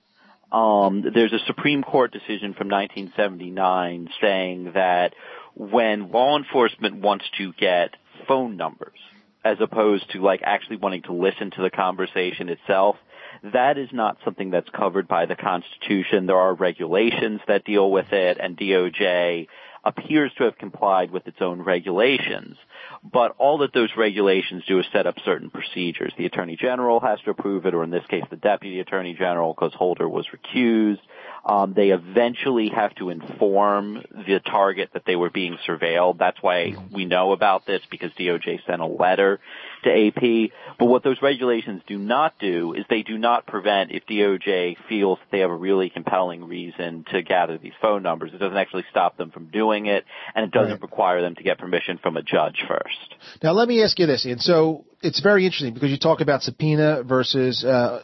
to. There's a Supreme Court decision from 1979 saying that when law enforcement wants to get phone numbers, as opposed to actually wanting to listen to the conversation itself, that is not something that's covered by the Constitution. There are regulations that deal with it, and DOJ appears to have complied with its own regulations. but all that those regulations do is set up certain procedures. The Attorney General has to approve it, or in this case, the Deputy Attorney General, because Holder was recused. They eventually have to inform the target that they were being surveilled. That's why we know about this, because DOJ sent a letter to AP. But what those regulations do not do is they do not prevent, if DOJ feels that they have a really compelling reason to gather these phone numbers, it doesn't actually stop them from doing it, and it doesn't require them to get permission from a judge first. Now, let me ask you this, Ian. So it's very interesting because you talk about subpoena versus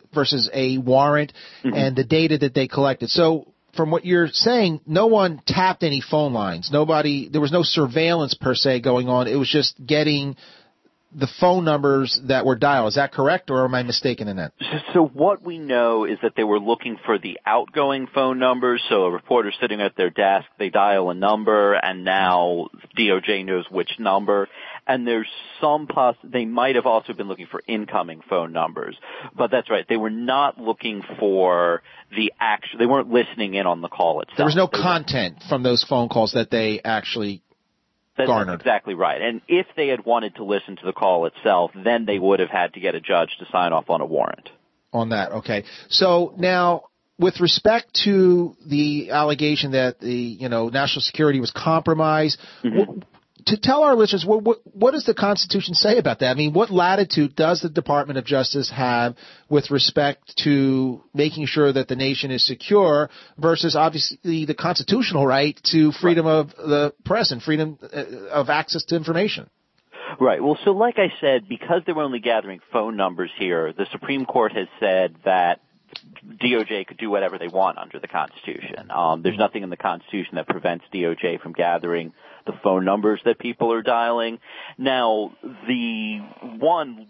a warrant and the data that they collected. So from what you're saying, no one tapped any phone lines. There was no surveillance per se going on. It was just getting the phone numbers that were dialed. Is that correct, or am I mistaken in that? So what we know is that they were looking for the outgoing phone numbers. So a reporter sitting at their desk, they dial a number, and now DOJ knows which number. And there's they might have also been looking for incoming phone numbers. But that's right. They were not looking for they weren't listening in on the call itself. There was no content from those phone calls that they actually garnered. That's exactly right. And if they had wanted to listen to the call itself, then they would have had to get a judge to sign off on a warrant. On that, okay. So now, with respect to the allegation that the national security was compromised, to tell our listeners, what does the Constitution say about that? I mean, what latitude does the Department of Justice have with respect to making sure that the nation is secure versus obviously the constitutional right to freedom of the press and freedom of access to information? Right. Well, so like I said, because they were only gathering phone numbers here, the Supreme Court has said that DOJ could do whatever they want under the Constitution. There's nothing in the Constitution that prevents DOJ from gathering the phone numbers that people are dialing. Now, the one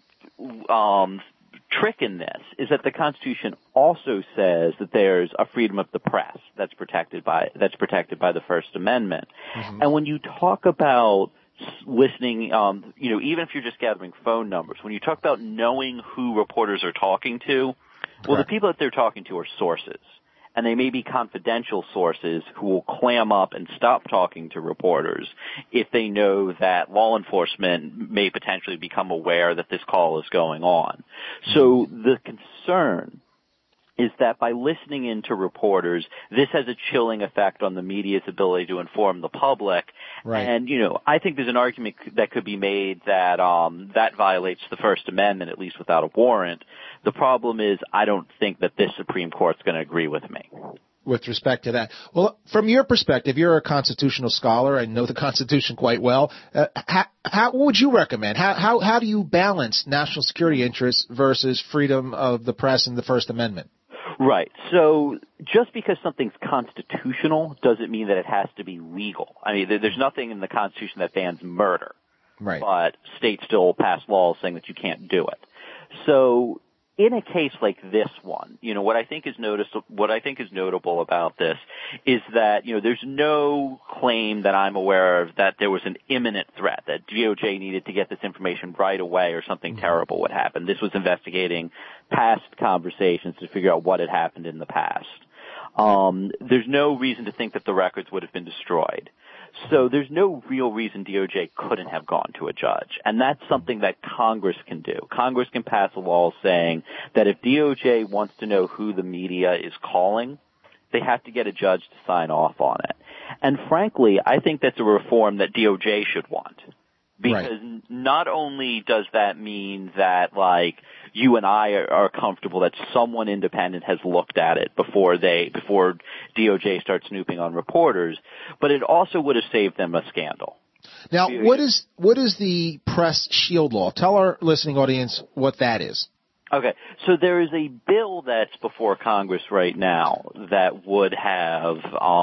trick in this is that the Constitution also says that there's a freedom of the press that's protected by the First Amendment. And when you talk about listening, even if you're just gathering phone numbers, when you talk about knowing who reporters are talking to, well, the people that they're talking to are sources, and they may be confidential sources who will clam up and stop talking to reporters if they know that law enforcement may potentially become aware that this call is going on. So the concern is that by listening in to reporters, this has a chilling effect on the media's ability to inform the public. Right. And, I think there's an argument that could be made that that violates the First Amendment, at least without a warrant. The problem is I don't think that this Supreme Court's going to agree with me. With respect to that. Well, from your perspective, you're a constitutional scholar. I know the Constitution quite well. What would you recommend? How do you balance national security interests versus freedom of the press and the First Amendment? Right. So just because something's constitutional doesn't mean that it has to be legal. I mean, there's nothing in the Constitution that bans murder. Right. But states still pass laws saying that you can't do it. So in a case like this one, what I think is notable about this is that, there's no claim that I'm aware of that there was an imminent threat, that DOJ needed to get this information right away or something terrible would happen. This was investigating past conversations to figure out what had happened in the past. There's no reason to think that the records would have been destroyed. So there's no real reason DOJ couldn't have gone to a judge. And that's something that Congress can do. Congress can pass a law saying that if DOJ wants to know who the media is calling, they have to get a judge to sign off on it. And frankly, I think that's a reform that DOJ should want. Because not only does that mean that, you and I are comfortable that someone independent has looked at it before DOJ starts snooping on reporters, but it also would have saved them a scandal. Now, what is the press shield law? Tell our listening audience what that is. Okay, so there is a bill that's before Congress right now that would have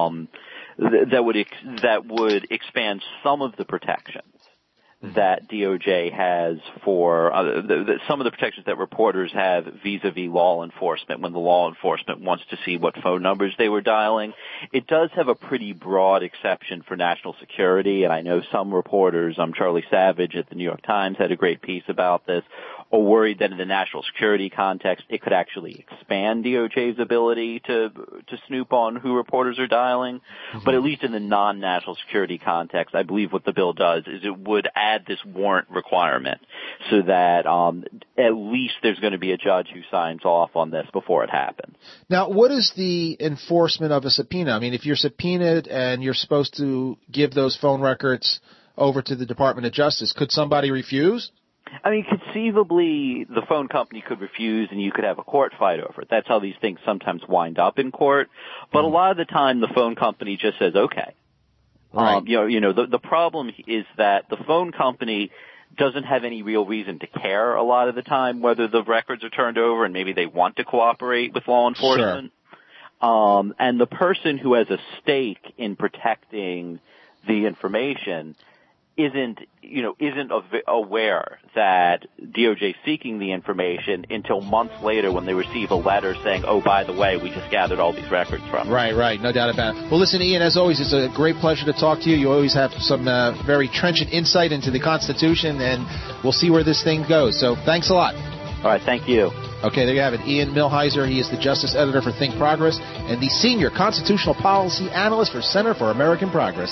that would expand some of the protections that DOJ has for some of the protections that reporters have vis-a-vis law enforcement when the law enforcement wants to see what phone numbers they were dialing. It does have a pretty broad exception for national security, and I know some reporters, Charlie Savage at the New York Times had a great piece about this, are worried that in the national security context, it could actually expand DOJ's ability to snoop on who reporters are dialing. Mm-hmm. But at least in the non-national security context, I believe what the bill does is it would add this warrant requirement so that at least there's going to be a judge who signs off on this before it happens. Now, what is the enforcement of a subpoena? I mean, if you're subpoenaed and you're supposed to give those phone records over to the Department of Justice, could somebody refuse? I mean, conceivably, the phone company could refuse and you could have a court fight over it. That's how these things sometimes wind up in court. But a lot of the time, the phone company just says, okay. Right. The problem is that the phone company doesn't have any real reason to care a lot of the time whether the records are turned over, and maybe they want to cooperate with law enforcement. Sure. And the person who has a stake in protecting the information isn't aware that DOJ is seeking the information until months later when they receive a letter saying, oh, by the way, we just gathered all these records from. Right. No doubt about it. Well, listen, Ian, as always, it's a great pleasure to talk to you. You always have some very trenchant insight into the Constitution, and we'll see where this thing goes. So thanks a lot. All right, thank you. Okay, there you have it. Ian Millhiser, he is the Justice Editor for Think Progress and the Senior Constitutional Policy Analyst for Center for American Progress.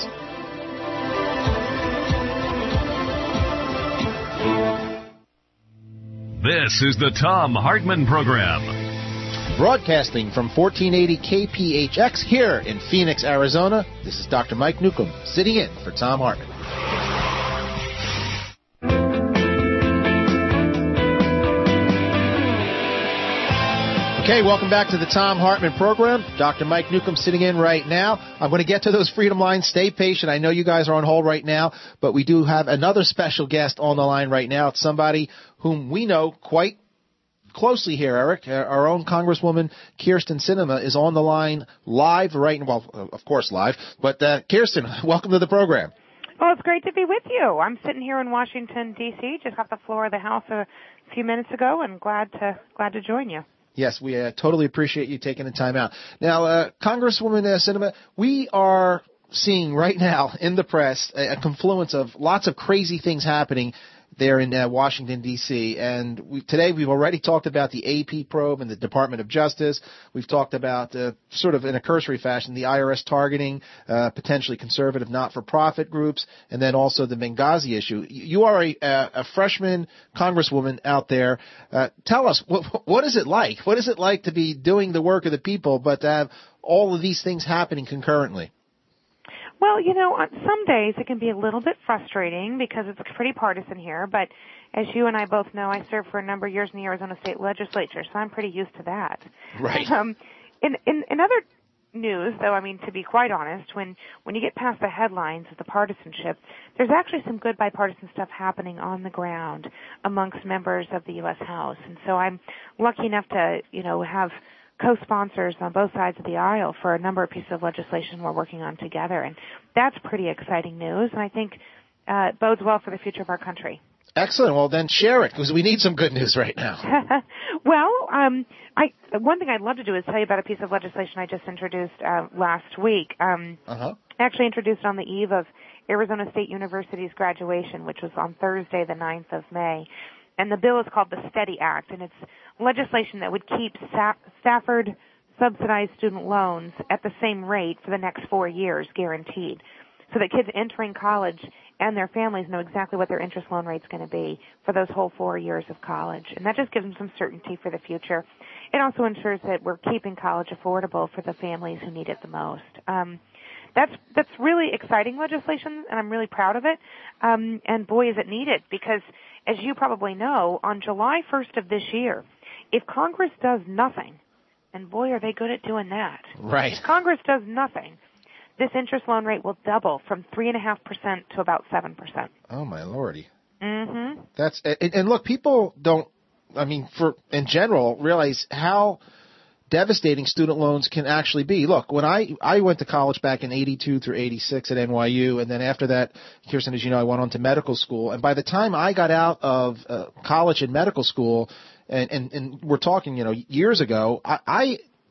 This is the Thom Hartmann Program. Broadcasting from 1480 KPHX here in Phoenix, Arizona, this is Dr. Mike Newcomb sitting in for Thom Hartmann. Okay, welcome back to the Thom Hartmann Program. Dr. Mike Newcomb sitting in right now. I'm going to get to those Freedom Lines. Stay patient. I know you guys are on hold right now, but we do have another special guest on the line right now. It's somebody whom we know quite closely here, Eric. Our own Congresswoman Kyrsten Sinema is on the line live right now. Well, of course live. But Kyrsten, welcome to the program. Well, it's great to be with you. I'm sitting here in Washington, D.C., just off the floor of the House a few minutes ago, and glad to join you. Yes, we totally appreciate you taking the time out. Now, Congresswoman Sinema, we are seeing right now in the press a confluence of lots of crazy things happening there in Washington, D.C. And today we've already talked about the AP probe and the Department of Justice. We've talked about, sort of in a cursory fashion, the IRS targeting potentially conservative not-for-profit groups, and then also the Benghazi issue. You are a freshman Congresswoman out there. Tell us, what is it like? What is it like to be doing the work of the people, but to have all of these things happening concurrently? Well, on some days it can be a little bit frustrating because it's pretty partisan here, but as you and I both know, I served for a number of years in the Arizona State Legislature, so I'm pretty used to that. Right. In other news, though, I mean, to be quite honest, when you get past the headlines of the partisanship, there's actually some good bipartisan stuff happening on the ground amongst members of the U.S. House, and so I'm lucky enough to, have co-sponsors on both sides of the aisle for a number of pieces of legislation we're working on together, and that's pretty exciting news, and I think it bodes well for the future of our country. Excellent. Well, then share it, because we need some good news right now. Well, one thing I'd love to do is tell you about a piece of legislation I just introduced last week. Actually introduced on the eve of Arizona State University's graduation, which was on Thursday, the 9th of May. And the bill is called the STEADY Act, and it's legislation that would keep Stafford subsidized student loans at the same rate for the next 4 years, guaranteed, so that kids entering college and their families know exactly what their interest loan rate's going to be for those whole 4 years of college. And that just gives them some certainty for the future. It also ensures that we're keeping college affordable for the families who need it the most. That's really exciting legislation, and I'm really proud of it. And boy, is it needed, because as you probably know, on July 1st of this year, if Congress does nothing, and boy, are they good at doing that. Right. If Congress does nothing, this interest loan rate will double from 3.5% to about 7%. Oh, my Lordy. Mm-hmm. And look, people don't, in general, realize how devastating student loans can actually be. Look, when I went to college back in 82 through 86 at NYU, and then after that, Kyrsten, as you know, I went on to medical school. And by the time I got out of college and medical school, and we're talking, years ago, I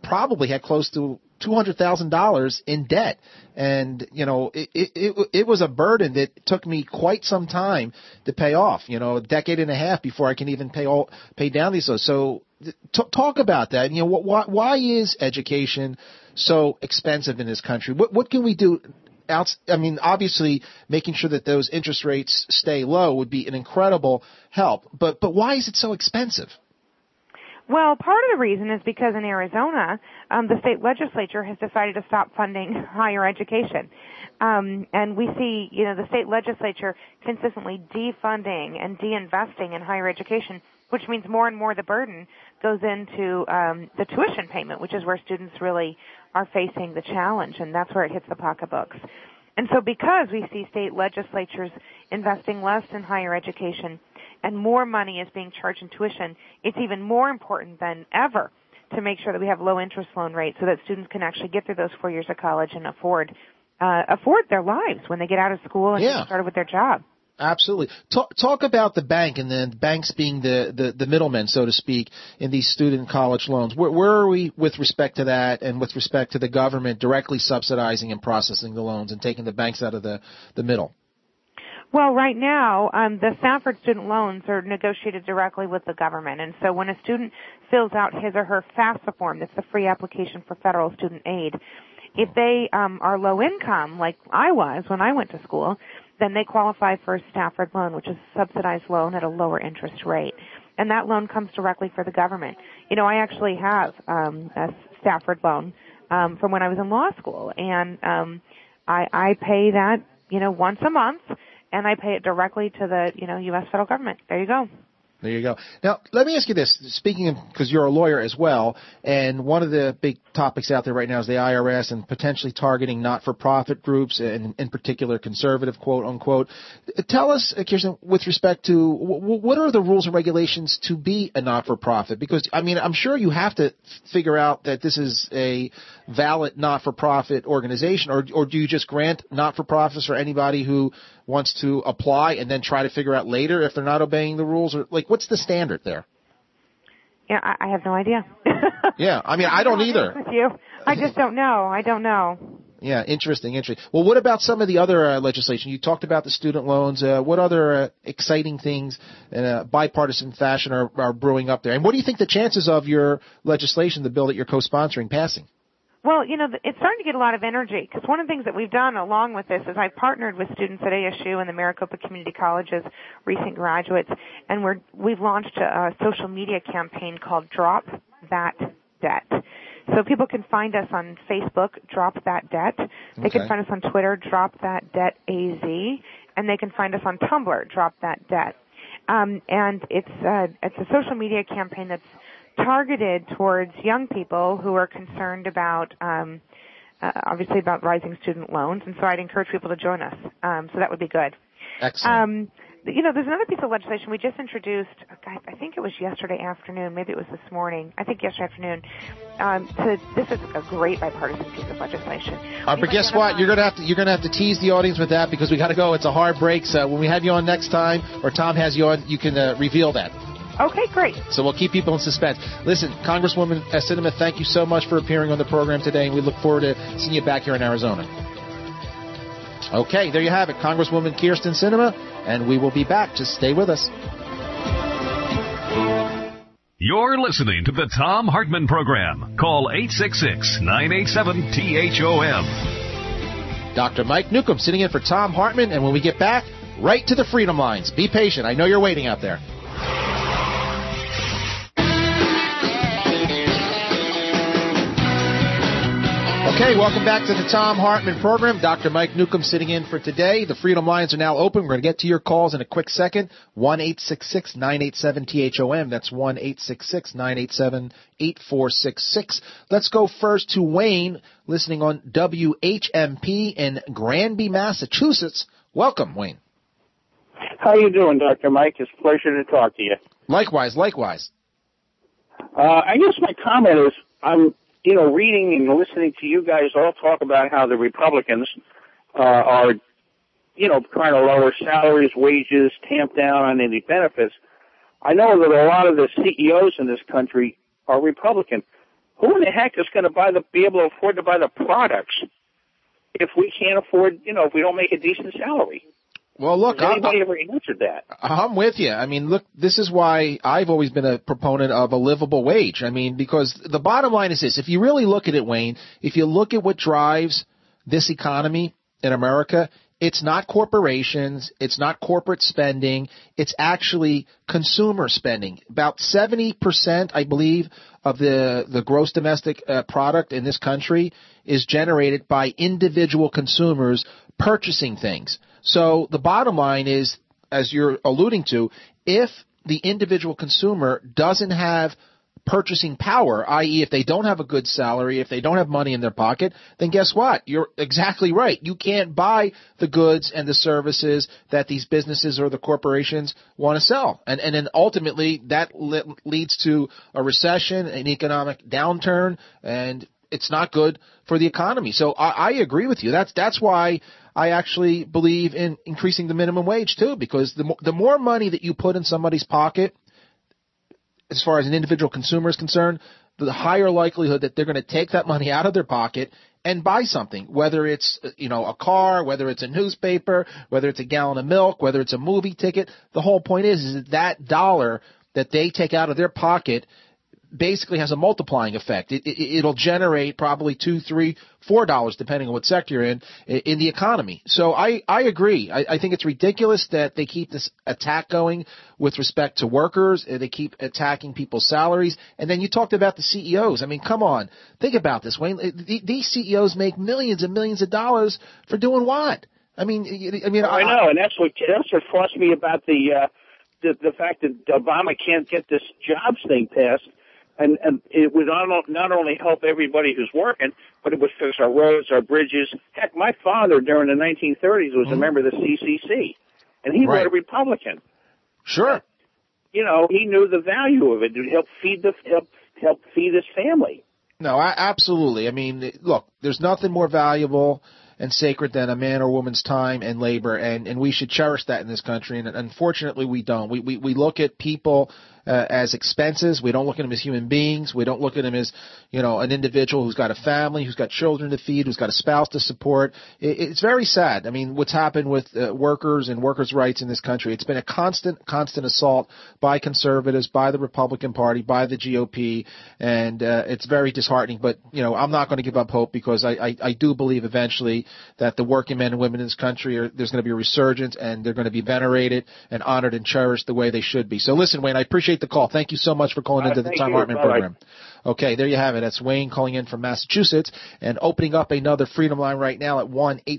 probably had close to $200,000 in debt. And, it was a burden that took me quite some time to pay off, a decade and a half before I can even pay down these loans. So talk about that. Why is education so expensive in this country? What can we do? Obviously making sure that those interest rates stay low would be an incredible help, but why is it so expensive? Well, part of the reason is because in Arizona, the state legislature has decided to stop funding higher education. And we see, the state legislature consistently defunding and deinvesting in higher education, which means more and more the burden goes into the tuition payment, which is where students really are facing the challenge, and that's where it hits the pocketbooks. And so because we see state legislatures investing less in higher education and more money is being charged in tuition, it's even more important than ever to make sure that we have low interest loan rates so that students can actually get through those 4 years of college and afford their lives when they get out of school and get started with their job. Absolutely. Talk about the bank and the banks being the middlemen, so to speak, in these student college loans. Where are we with respect to that and with respect to the government directly subsidizing and processing the loans and taking the banks out of the middle? Well, right now, the Sanford student loans are negotiated directly with the government. And so when a student fills out his or her FAFSA form, that's the free application for federal student aid, if they are low income, like I was when I went to school, then they qualify for a Stafford loan, which is a subsidized loan at a lower interest rate. And that loan comes directly for the government. I actually have a Stafford loan from when I was in law school. And I pay that, once a month, and I pay it directly to the, U.S. federal government. There you go. There you go. Now, let me ask you this, speaking of, because you're a lawyer as well, and one of the big topics out there right now is the IRS and potentially targeting not-for-profit groups, and in particular conservative, quote-unquote. Tell us, Kirsten, with respect to what are the rules and regulations to be a not-for-profit? Because, I'm sure you have to figure out that this is a valid not-for-profit organization, or do you just grant not-for-profits for anybody who wants to apply and then try to figure out later if they're not obeying the rules? Or what's the standard there? Yeah, I have no idea. Yeah, I don't either. With you, I just don't know. I don't know. Yeah, interesting. Well, what about some of the other legislation? You talked about the student loans. What other exciting things in a bipartisan fashion are brewing up there? And what do you think the chances of your legislation, the bill that you're co-sponsoring, passing? Well, it's starting to get a lot of energy because one of the things that we've done along with this is I've partnered with students at ASU and the Maricopa Community College's recent graduates, and we've launched a social media campaign called Drop That Debt. So people can find us on Facebook, Drop That Debt. They can find us on Twitter, Drop That Debt AZ, and they can find us on Tumblr, Drop That Debt. And it's a social media campaign that's targeted towards young people who are concerned about, obviously about rising student loans, and so I'd encourage people to join us. So that would be good. Excellent. There's another piece of legislation we just introduced. I think it was yesterday afternoon. Maybe it was this morning. I think yesterday afternoon. This is a great bipartisan piece of legislation. But guess what? You're gonna have to tease the audience with that because we got to go. It's a hard break. So when we have you on next time, or Tom has you on, you can reveal that. Okay, great. So we'll keep people in suspense. Listen, Congresswoman Sinema, thank you so much for appearing on the program today, and we look forward to seeing you back here in Arizona. Okay, there you have it, Congresswoman Kyrsten Sinema, and we will be back. Just stay with us. You're listening to the Thom Hartmann Program. Call 866-987-THOM. Dr. Mike Newcomb sitting in for Thom Hartmann, and when we get back, right to the Freedom Lines. Be patient. I know you're waiting out there. Okay, welcome back to the Thom Hartmann Program. Dr. Mike Newcomb sitting in for today. The Freedom Lines are now open. We're going to get to your calls in a quick second. 1-866-987-THOM. That's 1-866-987-8466. Let's go first to Wayne, listening on WHMP in Granby, Massachusetts. Welcome, Wayne. How you doing, Dr. Mike? It's a pleasure to talk to you. Likewise. I guess my comment is I'm reading and listening to you guys all talk about how the Republicans are, trying to lower salaries, wages, tamp down on any benefits. I know that a lot of the CEOs in this country are Republican. who in the heck is going to be able to afford to buy the products if we can't afford, if we don't make a decent salary? Well, look, has anybody ever answered that? I'm with you. I mean, look, this is why I've always been a proponent of a livable wage. I mean, because the bottom line is this. If you really look at it, Wayne, if you look at what drives this economy in America, it's not corporations, it's not corporate spending, it's actually consumer spending. About 70%, I believe, of the gross domestic product in this country is generated by individual consumers purchasing things. So the bottom line is, as you're alluding to, if the individual consumer doesn't have purchasing power, i.e. if they don't have a good salary, if they don't have money in their pocket, then guess what? You're exactly right. You can't buy the goods and the services that these businesses or the corporations want to sell. And then ultimately that leads to a recession, an economic downturn, and it's not good for the economy. So I agree with you. That's why I actually believe in increasing the minimum wage too, because the more money that you put in somebody's pocket, as far as an individual consumer is concerned, the higher likelihood that they're going to take that money out of their pocket and buy something, whether it's, a car, whether it's a newspaper, whether it's a gallon of milk, whether it's a movie ticket. The whole point is that dollar that they take out of their pocket basically has a multiplying effect. It'll generate probably $2, $3, $4, depending on what sector you're in the economy. So I agree. I think it's ridiculous that they keep this attack going with respect to workers. They keep attacking people's salaries. And then you talked about the CEOs. I mean, come on. Think about this, Wayne. These CEOs make millions and millions of dollars for doing what? I know, and that's what frustra me about the fact that Obama can't get this jobs thing passed. And it would not only help everybody who's working, but it would fix our roads, our bridges. Heck, my father during the 1930s was a member of the CCC, and he was a Republican. Sure. He knew the value of it. It helped feed his family. No, absolutely. I mean, look, there's nothing more valuable and sacred than a man or woman's time and labor, and we should cherish that in this country. And unfortunately, we don't. We look at people as expenses. We don't look at them as human beings. We don't look at them as, an individual who's got a family, who's got children to feed, who's got a spouse to support. It's very sad. I mean, what's happened with workers and workers' rights in this country, it's been a constant assault by conservatives, by the Republican Party, by the GOP, and it's very disheartening. But, I'm not going to give up hope, because I do believe eventually that the working men and women in this country, there's going to be a resurgence, and they're going to be venerated and honored and cherished the way they should be. So listen, Wayne, I appreciate the call. Thank you so much for calling into the Tom Hartman program. Okay, there you have it. That's Wayne calling in from Massachusetts and opening up another Freedom Line right now at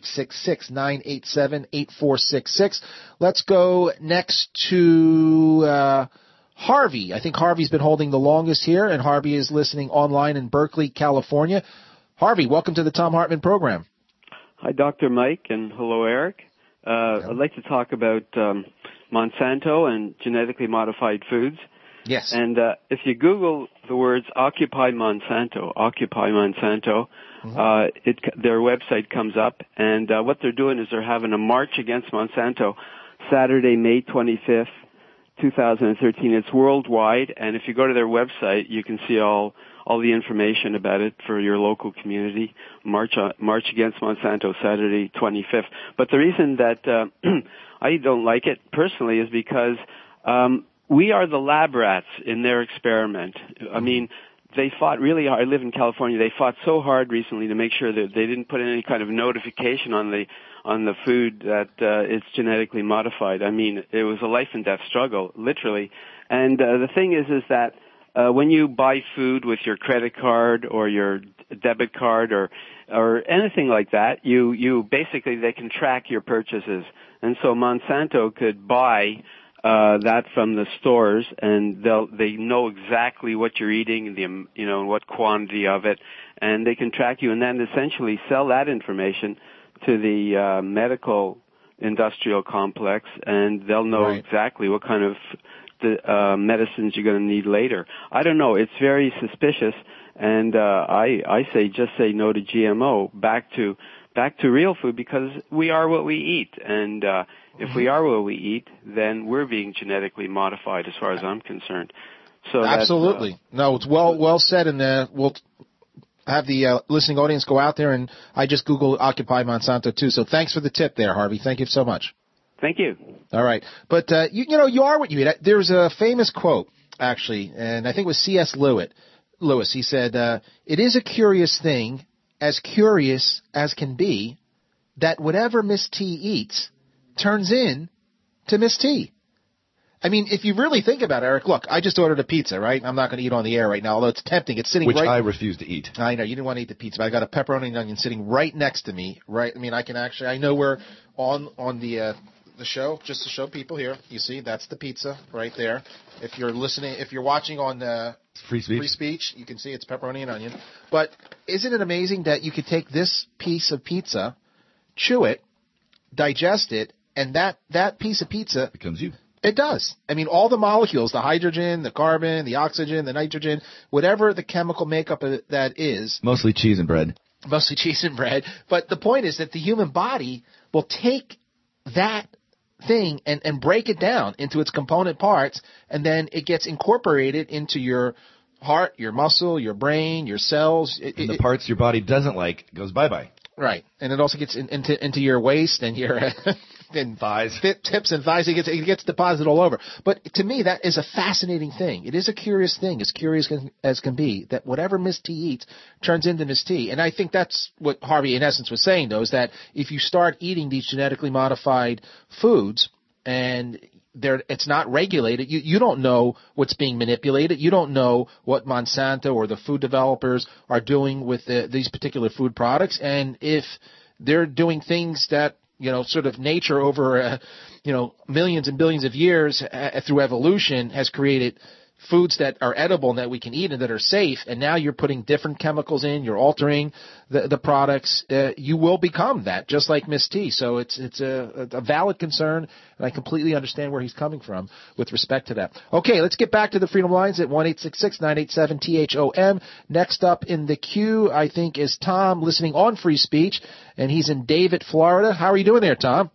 1-866-987-8466. Let's go next to Harvey. I think Harvey's been holding the longest here, and Harvey is listening online in Berkeley, California. Harvey, welcome to the Tom Hartman program. Hi, Dr. Mike, and hello, Eric. I'd like to talk about Monsanto and genetically modified foods. Yes. And if you Google the words Occupy Monsanto, their website comes up, and what they're doing is they're having a march against Monsanto Saturday, May 25th, 2013. It's worldwide, and if you go to their website, you can see all the information about it for your local community. March against Monsanto, Saturday, 25th. But the reason that I don't like it personally is because we are the lab rats in their experiment. I mean, they fought really hard. I live in California. They fought so hard recently to make sure that they didn't put any kind of notification on the food that it's genetically modified. I mean, it was a life and death struggle, literally. And the thing is that when you buy food with your credit card or your debit card or anything like that, you basically, they can track your purchases. And so Monsanto could buy that from the stores, and they know exactly what you're eating, what quantity of it, and they can track you, and then essentially sell that information to the medical industrial complex, and they'll know exactly what kind of medicines you're going to need later. I don't know. It's very suspicious, and I just say no to GMO. Back to real food, because we are what we eat, and if we are what we eat, then we're being genetically modified as far as I'm concerned. So absolutely. No, it's well said, and we'll have the listening audience go out there, and I just Google Occupy Monsanto too. So thanks for the tip there, Harvey. Thank you so much. Thank you. All right. But, you are what you eat. There's a famous quote, actually, and I think it was C.S. Lewis. He said, it is a curious thing, as curious as can be, that whatever Miss T eats turns in to Miss T. I mean, if you really think about it, Eric, look, I just ordered a pizza, right? I'm not going to eat on the air right now, although it's tempting. It's sitting Which right... I refuse to eat. I know, you didn't want to eat the pizza, but I got a pepperoni and onion sitting right next to me, right? I mean, I can actually... I know we're on the show, just to show people here. You see, that's the pizza right there. If you're watching on Free Speech, you can see it's pepperoni and onion. But isn't it amazing that you could take this piece of pizza, chew it, digest it, and that piece of pizza becomes you. It does. I mean, all the molecules, the hydrogen, the carbon, the oxygen, the nitrogen, whatever the chemical makeup of that is. Mostly cheese and bread. But the point is that the human body will take that thing and break it down into its component parts, and then it gets incorporated into your heart, your muscle, your brain, your cells. And the parts your body doesn't like goes bye-bye. Right. And it also gets into your waist and your and thighs, tips and thighs. It gets deposited all over. But to me, that is a fascinating thing. It is a curious thing, as curious as can be, that whatever Miss T eats turns into Miss T. And I think that's what Harvey, in essence, was saying, though, is that if you start eating these genetically modified foods and it's not regulated, you don't know what's being manipulated. You don't know what Monsanto or the food developers are doing with these particular food products. And if they're doing things that, sort of nature over, millions and billions of years through evolution has created foods that are edible and that we can eat and that are safe, and now you're putting different chemicals in, you're altering the products, you will become that, just like Miss T. So it's a valid concern, and I completely understand where he's coming from with respect to that. Okay, let's get back to the Freedom Lines at 1-866-987-THOM. Next up in the queue, I think, is Tom, listening on Free Speech, and he's in David, Florida. How are you doing there, Tom?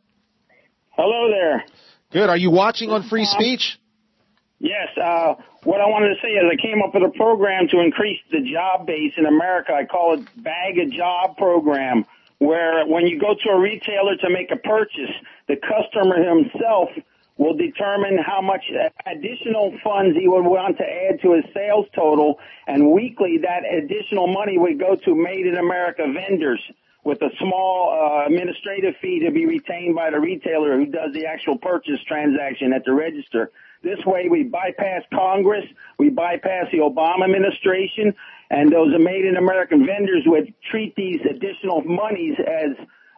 Hello there. Good. Are you watching on Free Speech? Yes. What I wanted to say is I came up with a program to increase the job base in America. I call it Bag a Job program, where when you go to a retailer to make a purchase, the customer himself will determine how much additional funds he would want to add to his sales total, and weekly that additional money would go to Made in America vendors with a small administrative fee to be retained by the retailer who does the actual purchase transaction at the register. This way we bypass Congress, we bypass the Obama administration, and those Made in American vendors would treat these additional monies as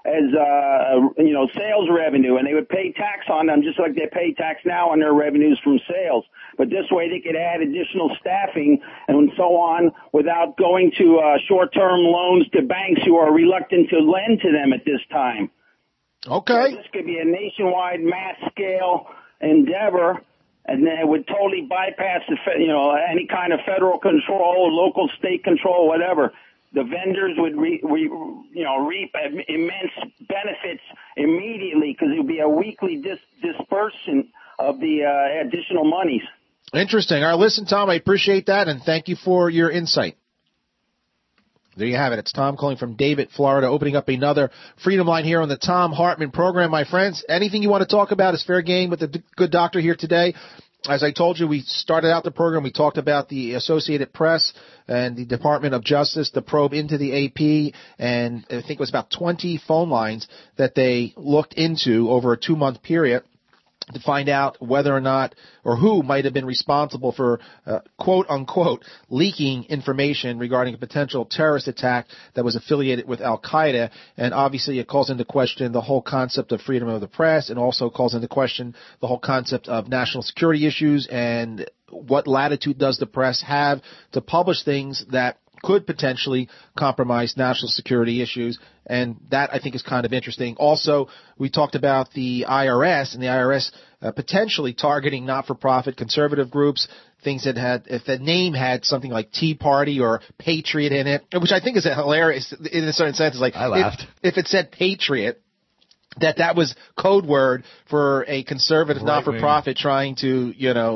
sales revenue, and they would pay tax on them just like they pay tax now on their revenues from sales. But this way they could add additional staffing and so on without going to short-term loans to banks who are reluctant to lend to them at this time. Okay. So this could be a nationwide mass-scale endeavor, and then it would totally bypass any kind of federal control, local, state control, whatever. The vendors would reap immense benefits immediately because it would be a weekly dispersion of the additional monies. Interesting. All right, listen, Tom, I appreciate that, and thank you for your insight. There you have it. It's Tom calling from David, Florida, opening up another Freedom Line here on the Tom Hartman program, my friends. Anything you want to talk about is fair game with the good doctor here today. As I told you, we started out the program. We talked about the Associated Press and the Department of Justice, the probe into the AP, and I think it was about 20 phone lines that they looked into over a 2-month period to find out whether or not or who might have been responsible for, quote unquote, leaking information regarding a potential terrorist attack that was affiliated with Al-Qaeda. And obviously it calls into question the whole concept of freedom of the press, and also calls into question the whole concept of national security issues and what latitude does the press have to publish things that could potentially compromise national security issues, and that I think is kind of interesting. Also, we talked about the IRS, and the IRS potentially targeting not-for-profit conservative groups, things that had, if the name had something like Tea Party or Patriot in it, which I think is hilarious in a certain sense. Like, I laughed. If it said Patriot, that was code word for a conservative not-for-profit trying to,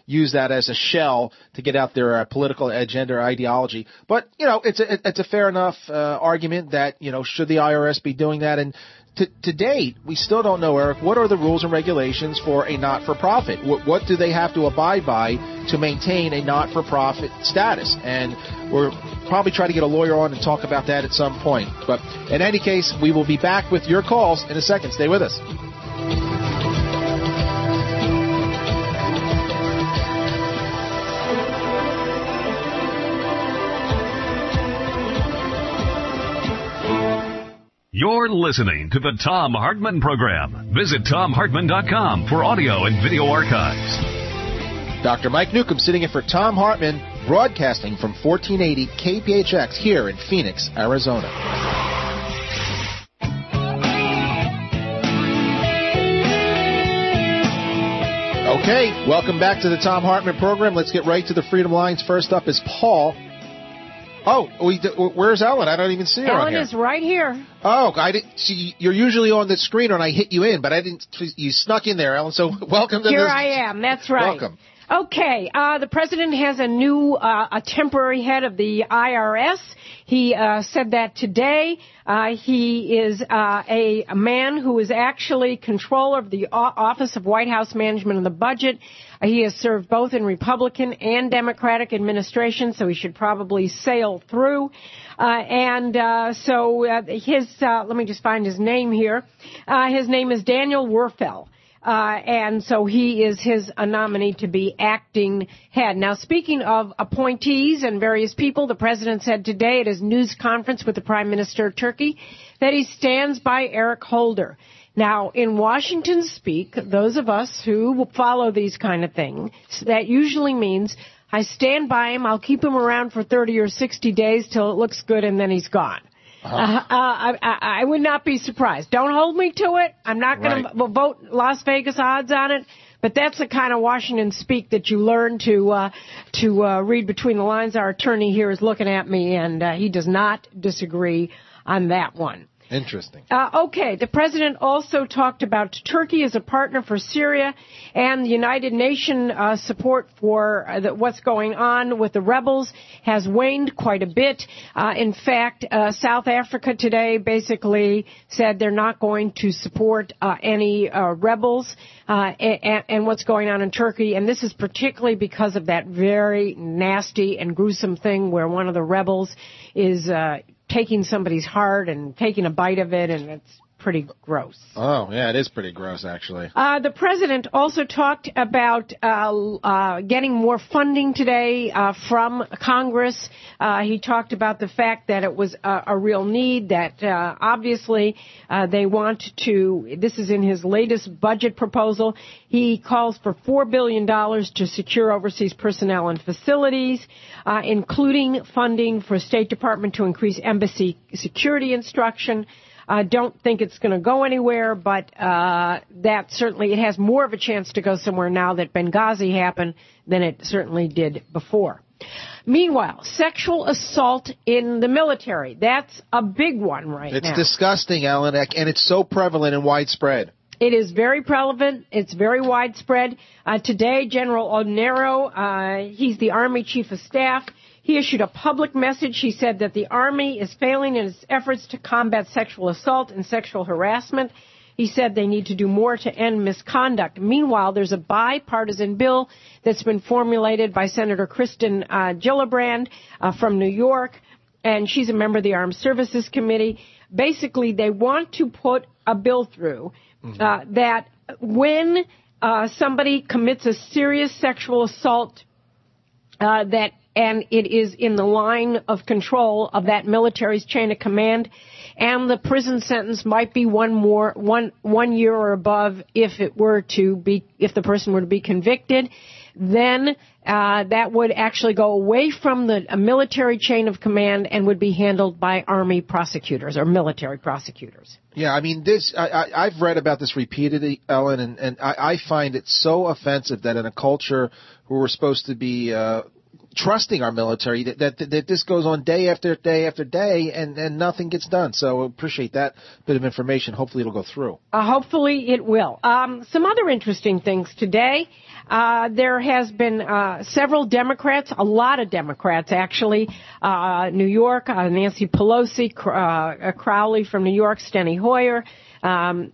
use that as a shell to get out their political agenda or ideology. But, it's a fair enough argument that, should the IRS be doing that? And to date, we still don't know, Eric, what are the rules and regulations for a not-for-profit? What do they have to abide by to maintain a not-for-profit status? And we'll probably try to get a lawyer on and talk about that at some point. But in any case, we will be back with your calls in a second. Stay with us. You're listening to the Thom Hartmann Program. Visit ThomHartmann.com for audio and video archives. Dr. Mike Newcomb sitting in for Thom Hartmann, broadcasting from 1480 KPHX here in Phoenix, Arizona. Okay, welcome back to the Thom Hartmann Program. Let's get right to the Freedom Lines. First up is Paul. Oh, where's Ellen? I don't even see her on here. Ellen is right here. Oh, I didn't see. You're usually on the screen when I hit you in, but I didn't. You snuck in there, Ellen. So welcome to Here this. I am. That's right. Welcome. Okay, the president has a new, a temporary head of the IRS. He said that today. He is a man who is actually controller of the Office of White House Management and the Budget. He has served both in Republican and Democratic administrations, so he should probably sail through. So his, let me just find his name here. His name is Daniel Werfel. And so he is his nominee to be acting head. Now, speaking of appointees and various people, the president said today at his news conference with the Prime Minister of Turkey that he stands by Eric Holder. Now, in Washington speak, those of us who follow these kind of things, that usually means I stand by him, I'll keep him around for 30 or 60 days till it looks good, and then he's gone. I would not be surprised. Don't hold me to it. I'm not going to vote Las Vegas odds on it. But that's the kind of Washington speak that you learn to read between the lines. Our attorney here is looking at me, and he does not disagree on that one. Interesting. Okay. The president also talked about Turkey as a partner for Syria and the United Nations support for what's going on with the rebels has waned quite a bit. In fact, South Africa today basically said they're not going to support any rebels and what's going on in Turkey. And this is particularly because of that very nasty and gruesome thing where one of the rebels is taking somebody's heart and taking a bite of it, and it's pretty gross. Oh, yeah, it is pretty gross, actually. The president also talked about getting more funding today from Congress. He talked about the fact that it was a real need, that obviously they want to, this is in his latest budget proposal, he calls for $4 billion to secure overseas personnel and facilities, including funding for State Department to increase embassy security instruction. Don't think it's going to go anywhere, but that certainly, it has more of a chance to go somewhere now that Benghazi happened than it certainly did before. Meanwhile, sexual assault in the military. That's a big one now. It's disgusting, Ellen, and it's so prevalent and widespread. It is very prevalent. It's very widespread. Today, General Onero, he's the Army Chief of Staff. He issued a public message. He said that the Army is failing in its efforts to combat sexual assault and sexual harassment. He said they need to do more to end misconduct. Meanwhile, there's a bipartisan bill that's been formulated by Senator Kristen Gillibrand from New York, and she's a member of the Armed Services Committee. Basically, they want to put a bill through that when somebody commits a serious sexual assault and it is in the line of control of that military's chain of command, and the prison sentence might be 1 year or above if the person were to be convicted, then that would actually go away from the military chain of command and would be handled by Army prosecutors or military prosecutors. Yeah, I mean, I've read about this repeatedly, Ellen, and I find it so offensive that in a culture where we're supposed to be trusting our military, that this goes on day after day after day and nothing gets done. So appreciate that bit of information. Hopefully it'll go through. Hopefully it will. Some other interesting things today. There has been several Democrats, a lot of Democrats actually. New York, Nancy Pelosi, Crowley from New York, Steny Hoyer, and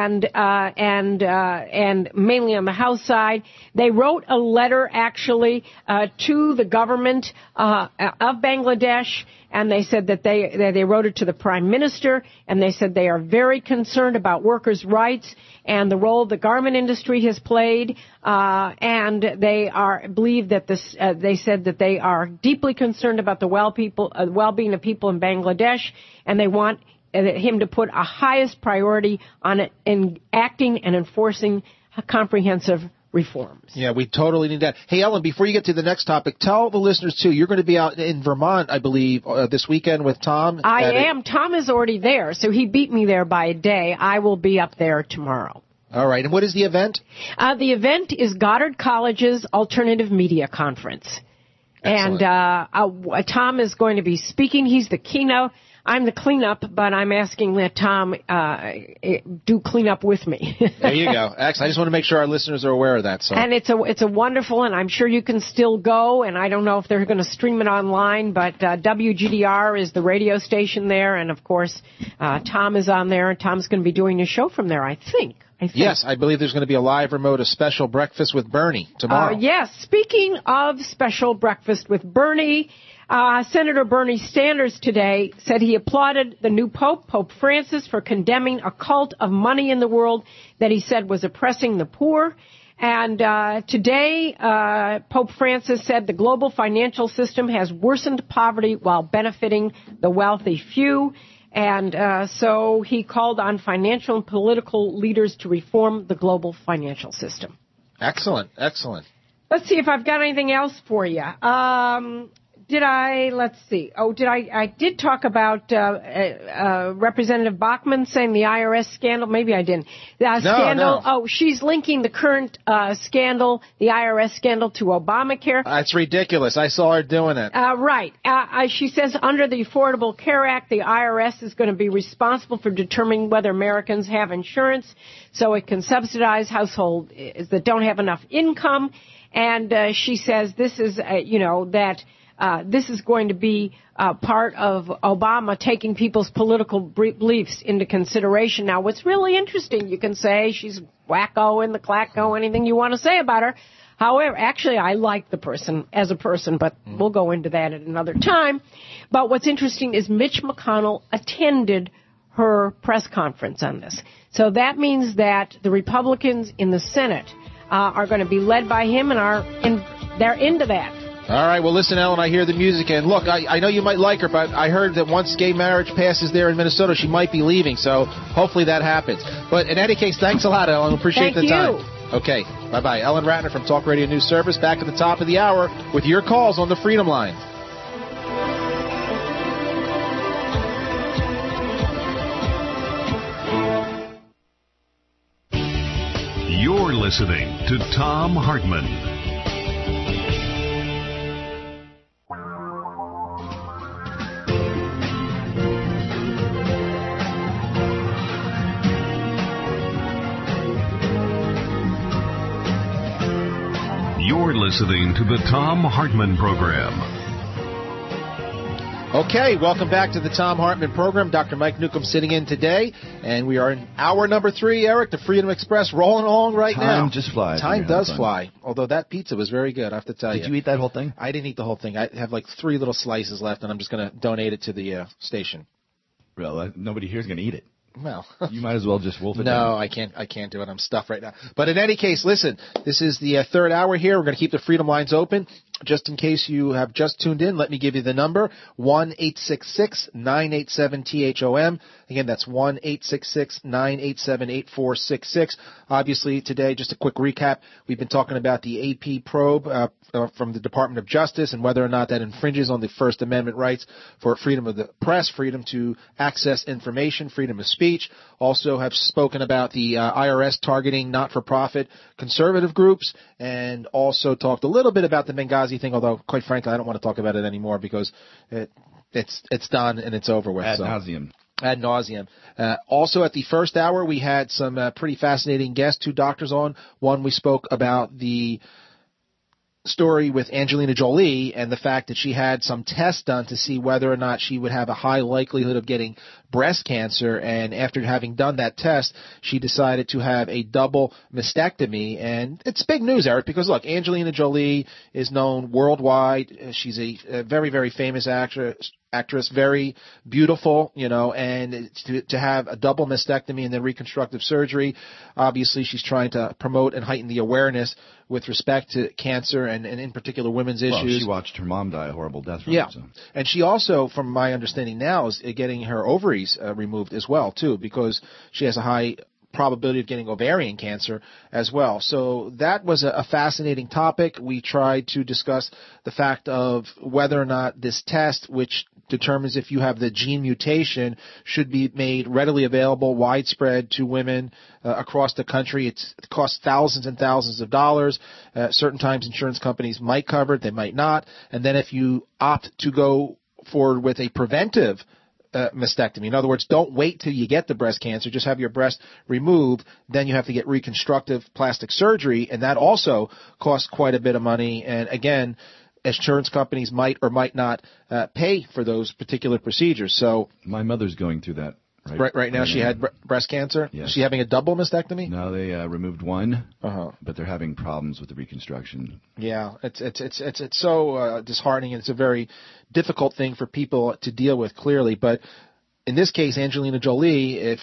mainly on the House side. They wrote a letter actually to the government of Bangladesh, and they said that they wrote it to the Prime Minister, and they said they are very concerned about workers' rights and the role the garment industry has played, and they believe that they said that they are deeply concerned about the well-being of people in Bangladesh, and they want him to put a highest priority on it in acting and enforcing comprehensive reforms. Yeah, we totally need that. Hey, Ellen, before you get to the next topic, tell the listeners, too, you're going to be out in Vermont, I believe, this weekend with Tom. I am. Tom is already there, so he beat me there by a day. I will be up there tomorrow. All right. And what is the event? The event is Goddard College's Alternative Media Conference. Excellent. And Tom is going to be speaking. He's the keynote. I'm the cleanup, but I'm asking that Tom do cleanup with me. There you go. Excellent. I just want to make sure our listeners are aware of that. So. And it's a wonderful, and I'm sure you can still go, and I don't know if they're going to stream it online, but WGDR is the radio station there, and, of course, Tom is on there, and Tom's going to be doing a show from there, I think. Yes, I believe there's going to be a live remote, a special breakfast with Bernie tomorrow. Yes. Speaking of special breakfast with Bernie, Senator Bernie Sanders today said he applauded the new Pope, Pope Francis, for condemning a cult of money in the world that he said was oppressing the poor. And today, Pope Francis said the global financial system has worsened poverty while benefiting the wealthy few. And so he called on financial and political leaders to reform the global financial system. Excellent, excellent. Let's see if I've got anything else for you. Let's see. I did talk about Representative Bachmann saying the IRS scandal. Maybe I didn't. Scandal. No. Oh, she's linking the current scandal, the IRS scandal, to Obamacare. That's ridiculous. I saw her doing it. Right. She says under the Affordable Care Act, the IRS is going to be responsible for determining whether Americans have insurance so it can subsidize households that don't have enough income. And she says this is, this is going to be part of Obama taking people's political beliefs into consideration. Now, what's really interesting, you can say she's wacko and the clacko, anything you want to say about her. However, actually, I like the person as a person, but we'll go into that at another time. But what's interesting is Mitch McConnell attended her press conference on this. So that means that the Republicans in the Senate are going to be led by him, and they're into that. All right, well, listen, Ellen, I hear the music, and look, I know you might like her, but I heard that once gay marriage passes there in Minnesota, she might be leaving, so hopefully that happens. But in any case, thanks a lot, Ellen. Appreciate the time. Okay, bye-bye. Ellen Ratner from Talk Radio News Service, back at the top of the hour with your calls on the Freedom Line. You're listening to Thom Hartmann. You're listening to the Thom Hartmann Program. Okay, welcome back to the Thom Hartmann Program. Dr. Mike Newcomb sitting in today, and we are in hour number 3, Eric, the Freedom Express, rolling along right now. Time just flies. Time does fly, although that pizza was very good, I have to tell you. Did you eat that whole thing? I didn't eat the whole thing. I have like 3 little slices left, and I'm just going to donate it to the station. Well, nobody here is going to eat it. Well, you might as well just wolf it down. No, I can't do it. I'm stuffed right now. But in any case, listen, this is the third hour here. We're going to keep the Freedom Lines open. Just in case you have just tuned in, let me give you the number, 1-866-987-THOM. Again, that's 1-866-987-8466. Obviously, today, just a quick recap, we've been talking about the AP probe from the Department of Justice and whether or not that infringes on the First Amendment rights for freedom of the press, freedom to access information, freedom of speech. Also have spoken about the IRS targeting not-for-profit conservative groups, and also talked a little bit about the Benghazi Benghazi thing, although, quite frankly, I don't want to talk about it anymore because it's done and it's over with. Ad nauseum. Ad nauseum. Also, at the first hour, we had some pretty fascinating guests, 2 doctors on. One, we spoke about the story with Angelina Jolie and the fact that she had some tests done to see whether or not she would have a high likelihood of getting breast cancer, and after having done that test, she decided to have a double mastectomy. And it's big news, Eric, because look, Angelina Jolie is known worldwide. She's a very, very famous actress, very beautiful, and to have a double mastectomy and then reconstructive surgery, obviously she's trying to promote and heighten the awareness with respect to cancer and in particular women's issues. Well, she watched her mom die a horrible death from it. So. And she also, from my understanding now, is getting her ovaries removed as well, too, because she has a high probability of getting ovarian cancer as well. So that was a fascinating topic. We tried to discuss the fact of whether or not this test, which determines if you have the gene mutation, should be made readily available, widespread to women across the country. It costs thousands and thousands of dollars. Certain times insurance companies might cover it, they might not. And then if you opt to go forward with a preventive mastectomy. In other words, don't wait till you get the breast cancer. Just have your breast removed. Then you have to get reconstructive plastic surgery, and that also costs quite a bit of money. And again, insurance companies might or might not pay for those particular procedures. So my mother's going through that. Right now, she had breast cancer. Yes. Is she having a double mastectomy? No, they removed one, but they're having problems with the reconstruction. Yeah, it's so disheartening, and it's a very difficult thing for people to deal with, clearly. But in this case, Angelina Jolie, if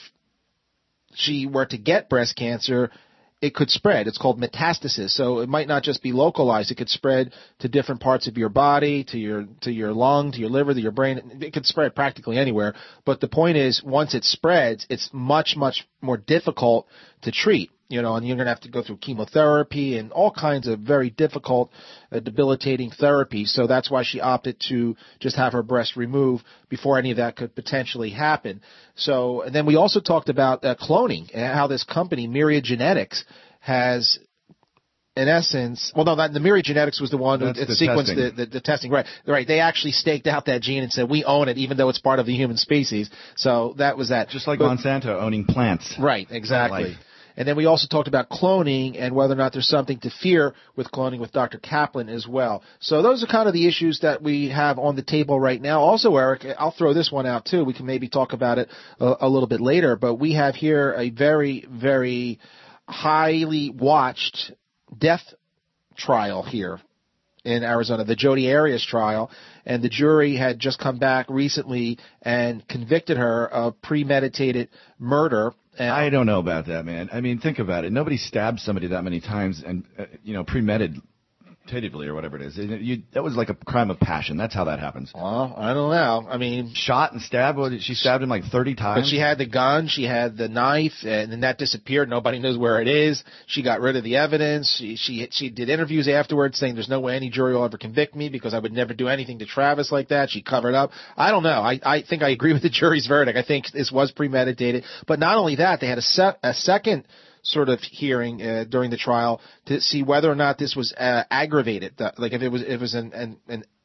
she were to get breast cancer, it could spread. It's called metastasis. So it might not just be localized. It could spread to different parts of your body, to your lung, to your liver, to your brain. It could spread practically anywhere. But the point is, once it spreads, it's much, much more difficult to treat. And you're going to have to go through chemotherapy and all kinds of very difficult, debilitating therapy. So that's why she opted to just have her breast removed before any of that could potentially happen. So, and then we also talked about cloning and how this company, Myriad Genetics, has, in essence, the Myriad Genetics was the one who sequenced the testing. Right. They actually staked out that gene and said, we own it, even though it's part of the human species. So that was that. Just like Monsanto owning plants. Right, exactly. And then we also talked about cloning and whether or not there's something to fear with cloning with Dr. Kaplan as well. So those are kind of the issues that we have on the table right now. Also, Eric, I'll throw this one out too. We can maybe talk about it a little bit later. But we have here a very, very highly watched death trial here in Arizona, the Jodi Arias trial. And the jury had just come back recently and convicted her of premeditated murder. I don't know about that, man. I mean, think about it. Nobody stabs somebody that many times and, premeditatively or whatever it is. That was like a crime of passion. That's how that happens. Well, I don't know. I mean, shot and stabbed. She stabbed him like 30 times. But she had the gun, she had the knife, and then that disappeared. Nobody knows where it is. She got rid of the evidence. She did interviews afterwards saying there's no way any jury will ever convict me because I would never do anything to Travis like that. She covered up. I don't know. I think I agree with the jury's verdict. I think this was premeditated. But not only that, they had a second sort of hearing during the trial to see whether or not this was aggravated, like if it was an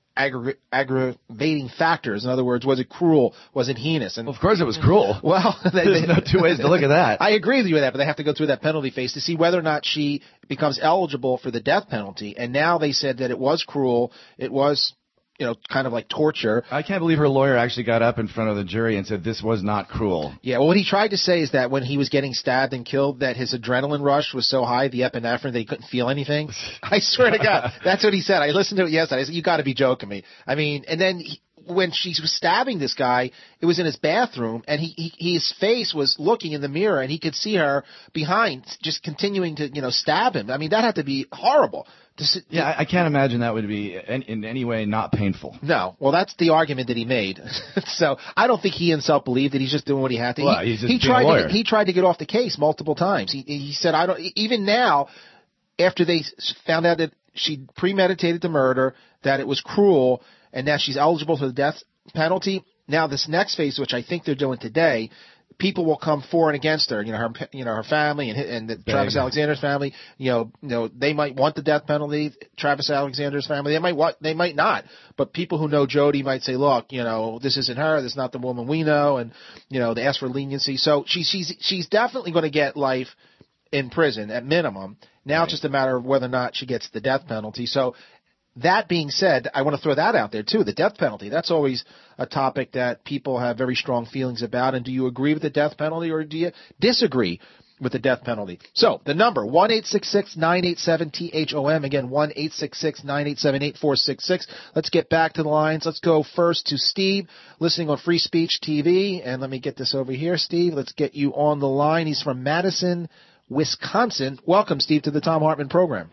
aggravating factors. In other words, was it cruel? Was it heinous? And of course it was cruel. Well, there's no two ways to look at that. I agree with you with that, but they have to go through that penalty phase to see whether or not she becomes eligible for the death penalty. And now they said that it was cruel. It was, kind of like torture. I can't believe her lawyer actually got up in front of the jury and said this was not cruel. Yeah, well, what he tried to say is that when he was getting stabbed and killed, that his adrenaline rush was so high, the epinephrine, that he couldn't feel anything. I swear to God, that's what he said. I listened to it yesterday. I said, you got to be joking me. I mean, and then when she was stabbing this guy, it was in his bathroom, and his face was looking in the mirror, and he could see her behind, just continuing to, stab him. I mean, that had to be horrible. Yeah, I can't imagine that would be in any way not painful. No. Well, that's the argument that he made. So I don't think he himself believed that he's just doing what he had to. Well, he's just being a lawyer. He tried to get off the case multiple times. He said, even now, after they found out that she premeditated the murder, that it was cruel, and now she's eligible for the death penalty. Now this next phase, which I think they're doing today, people will come for and against her. Her family and Travis Alexander's family. They might want the death penalty. Travis Alexander's family, they might not. But people who know Jodi might say, look, this isn't her. This is not the woman we know, and they ask for leniency. So she's definitely going to get life in prison at minimum. Now it's just a matter of whether or not she gets the death penalty. So that being said, I want to throw that out there too, the death penalty. That's always a topic that people have very strong feelings about. And do you agree with the death penalty or do you disagree with the death penalty? So the number, 1-866-987-THOM. Again, 1-866-987-8466. Let's get back to the lines. Let's go first to Steve, listening on Free Speech TV. And let me get this over here, Steve. Let's get you on the line. He's from Madison, Wisconsin. Welcome, Steve, to the Thom Hartmann program.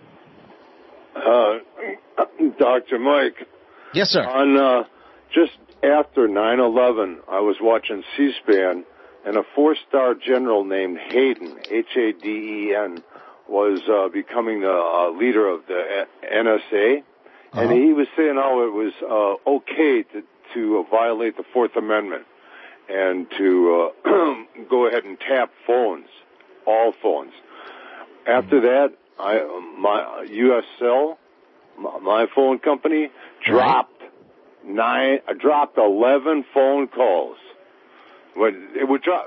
Dr. Mike. Yes, sir. On just after 9/11, I was watching C-SPAN, and a 4-star general named Hayden, Haden, was becoming the leader of the NSA, and he was saying how it was okay to violate the Fourth Amendment and to go ahead and tap phones, all phones. After that, my U.S. Cell, my phone company, dropped 11 phone calls. When it would drop,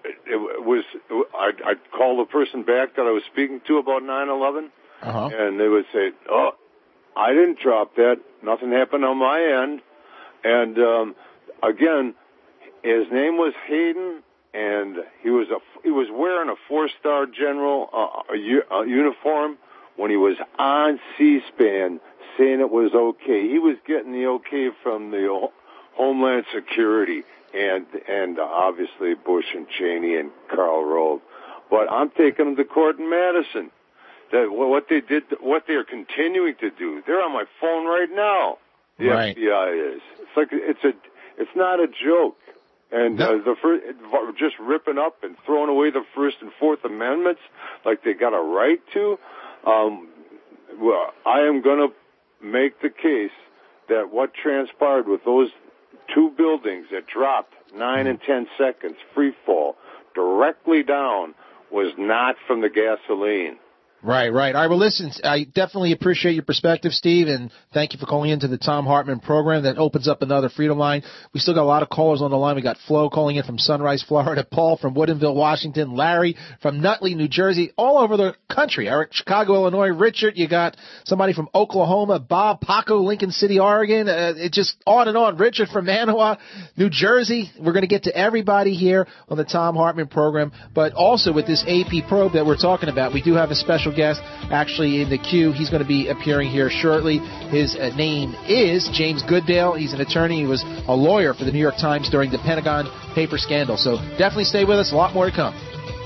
I'd call the person back that I was speaking to about 9/11, and they would say, "Oh, I didn't drop that. Nothing happened on my end." And again, his name was Hayden, and he was wearing a 4-star general uniform when he was on C-SPAN saying it was okay. He was getting the okay from the Homeland Security and obviously Bush and Cheney and Karl Rove. But I'm taking them to court in Madison. That what they did, what they're continuing to do. They're on my phone right now. The FBI is. It's like it's not a joke. And just ripping up and throwing away the First and Fourth Amendments like they got a right to. Well, I am going to make the case that what transpired with those 2 buildings that dropped 9 and 10 seconds free fall directly down was not from the gasoline. Right. All right, well, listen, I definitely appreciate your perspective, Steve, and thank you for calling into the Thom Hartmann program. That opens up another Freedom Line. We still got a lot of callers on the line. We got Flo calling in from Sunrise, Florida, Paul from Woodinville, Washington, Larry from Nutley, New Jersey, all over the country. Eric, Chicago, Illinois, Richard, you got somebody from Oklahoma, Bob, Paco, Lincoln City, Oregon, it just on and on. Richard from Manawa, New Jersey. We're going to get to everybody here on the Thom Hartmann program, but also with this AP probe that we're talking about, we do have a special guest actually in the queue. He's going to be appearing here shortly. His name is James Goodale. He's an attorney. He was a lawyer for the New York Times during the Pentagon paper scandal. So definitely stay with us. A lot more to come.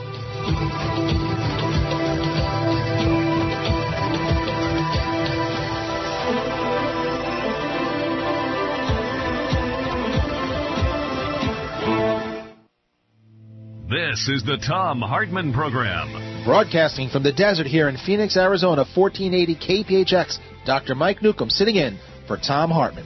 This is the Thom Hartmann program. Broadcasting from the desert here in Phoenix, Arizona, 1480 KPHX, Dr. Mike Newcomb sitting in for Thom Hartmann.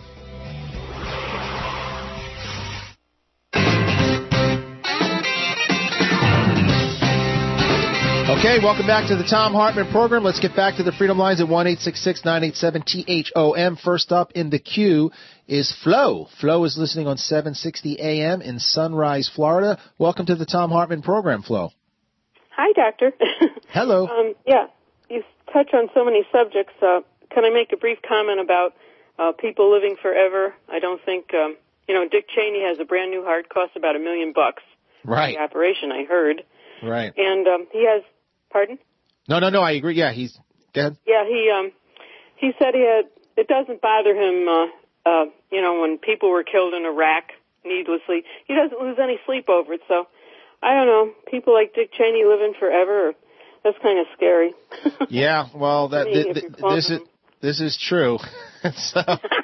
Okay, welcome back to the Thom Hartmann program. Let's get back to the Freedom Lines at 1-866-987-THOM. First up in the queue is Flo. Flo is listening on 760 AM in Sunrise, Florida. Welcome to the Thom Hartmann program, Flo. Hi, Doctor. Hello. You touch on so many subjects. Can I make a brief comment about people living forever? I don't think, Dick Cheney has a brand new heart, costs about $1 million. Right. The operation, I heard. Right. And he has, pardon? No, I agree. Yeah, go ahead. Yeah, he said it doesn't bother him, when people were killed in Iraq needlessly. He doesn't lose any sleep over it, so I don't know. People like Dick Cheney living forever, that's kind of scary. Yeah, well, this is true. So.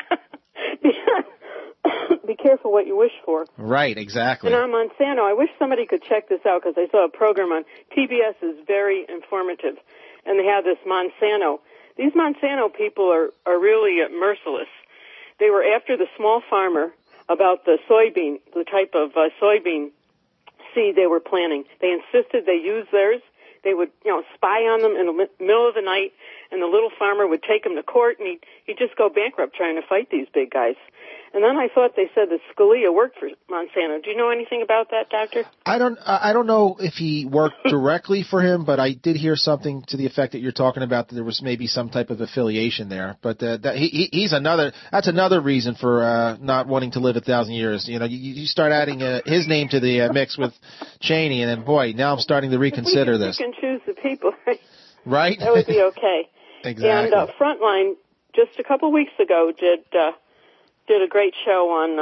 Be careful what you wish for. Right, exactly. And on Monsanto, I wish somebody could check this out because I saw a program on PBS is very informative, and they have this Monsanto. These Monsanto people are really merciless. They were after the small farmer about the type of soybean see they were planning. They insisted they use theirs. They would, spy on them in the middle of the night, and the little farmer would take them to court, and he'd just go bankrupt trying to fight these big guys. And then I thought they said that Scalia worked for Monsanto. Do you know anything about that, Doctor? I don't know if he worked directly for him, but I did hear something to the effect that you're talking about, that there was maybe some type of affiliation there. But that's another reason for not wanting to live 1,000 years. You start adding his name to the mix with Cheney, and then boy, now I'm starting to reconsider this. You can choose the people, right? Right? That would be okay. Exactly. And Frontline just a couple weeks ago did a great show on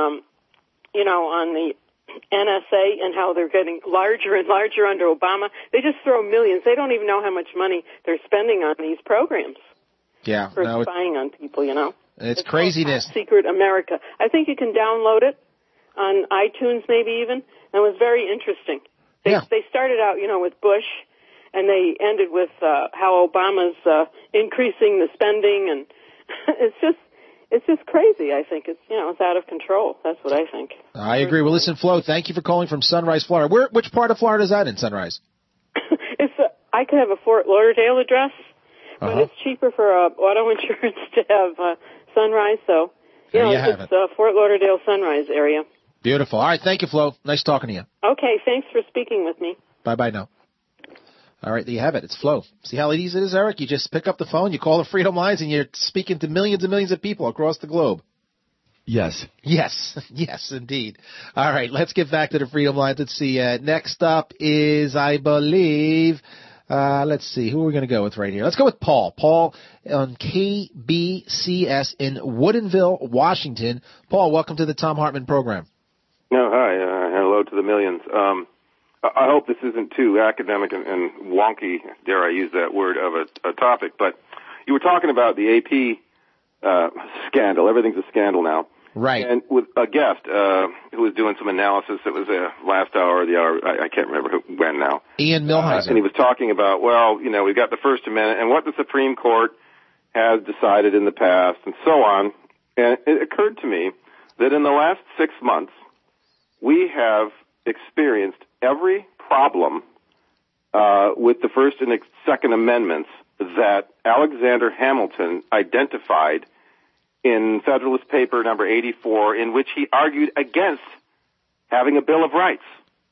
on the NSA and how they're getting larger and larger under Obama. They just throw millions. They don't even know how much money they're spending on these programs. Yeah, for spying on people. It's craziness. Secret America. I think you can download it on iTunes, maybe even. And it was very interesting. They started out, with Bush, and they ended with how Obama's increasing the spending, and it's just crazy. I think it's out of control. That's what I think. I agree. Well, listen, Flo, thank you for calling from Sunrise, Florida. Which part of Florida is that in, Sunrise? I could have a Fort Lauderdale address, but it's cheaper for auto insurance to have Sunrise. So it's Fort Lauderdale, Sunrise area. Beautiful. All right, thank you, Flo. Nice talking to you. Okay, thanks for speaking with me. Bye now. All right, there you have it. It's Flo. See how easy it is, Eric? You just pick up the phone, you call the Freedom Lines, and you're speaking to millions and millions of people across the globe. Yes. Yes, indeed. All right, let's get back to the Freedom Lines. Let's see. Next up is, I believe, let's see, who are we going to go with right here? Let's go with Paul. Paul on KBCS in Woodinville, Washington. Paul, welcome to the Thom Hartmann program. Hi. Hello to the millions. I hope this isn't too academic and wonky, dare I use that word, of a topic, but you were talking about the AP scandal. Everything's a scandal now. Right. And with a guest who was doing some analysis, it was last hour or the hour, I can't remember when now. Ian Millhiser. And he was talking about, we've got the First Amendment and what the Supreme Court has decided in the past and so on. And it occurred to me that in the last 6 months, we have experienced every problem with the First and Second Amendments that Alexander Hamilton identified in Federalist Paper number 84, in which he argued against having a Bill of Rights.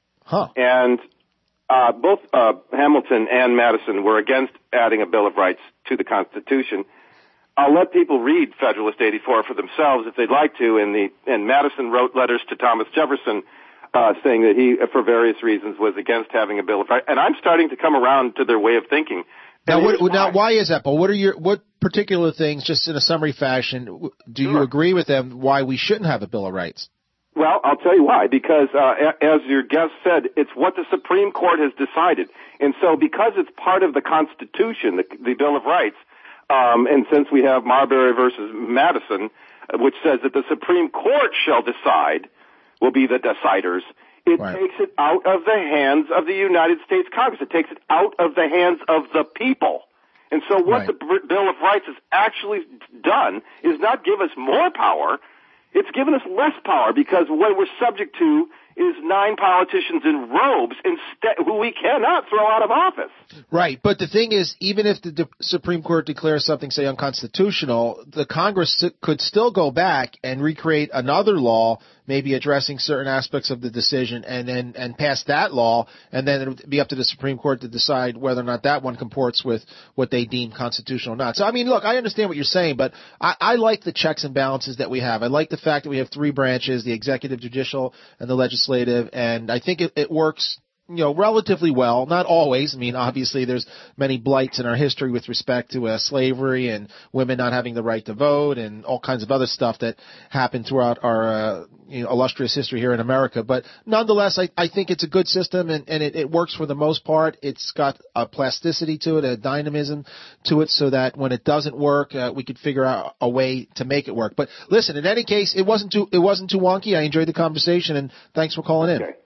And both Hamilton and Madison were against adding a Bill of Rights to the Constitution. I'll let people read Federalist 84 for themselves if they'd like to, and Madison wrote letters to Thomas Jefferson saying that he, for various reasons, was against having a Bill of Rights. And I'm starting to come around to their way of thinking. Now, why is that, Paul? What particular things, just in a summary fashion, do you agree with them why we shouldn't have a Bill of Rights? Well, I'll tell you why. Because, as your guest said, it's what the Supreme Court has decided. And so because it's part of the Constitution, the Bill of Rights, and since we have Marbury versus Madison, which says that the Supreme Court shall decide, will be the deciders, it takes it out of the hands of the United States Congress. It takes it out of the hands of the people. And so what the Bill of Rights has actually done is not give us more power, it's given us less power, because what we're subject to is 9 politicians in robes who we cannot throw out of office. Right, but the thing is, even if the Supreme Court declares something, say, unconstitutional, the Congress could still go back and recreate another law, maybe addressing certain aspects of the decision, and pass that law, and then it would be up to the Supreme Court to decide whether or not that one comports with what they deem constitutional or not. So, I mean, look, I understand what you're saying, but I like the checks and balances that we have. I like the fact that we have 3 branches, the executive, judicial, and the legislative, and I think it works, relatively well. Not always. I mean, obviously there's many blights in our history with respect to slavery and women not having the right to vote and all kinds of other stuff that happened throughout our illustrious history here in America. But nonetheless, I think it's a good system, and it works for the most part. It's got a plasticity to it, a dynamism to it, so that when it doesn't work, we could figure out a way to make it work. But listen, in any case, it wasn't too wonky. I enjoyed the conversation, and thanks for calling in.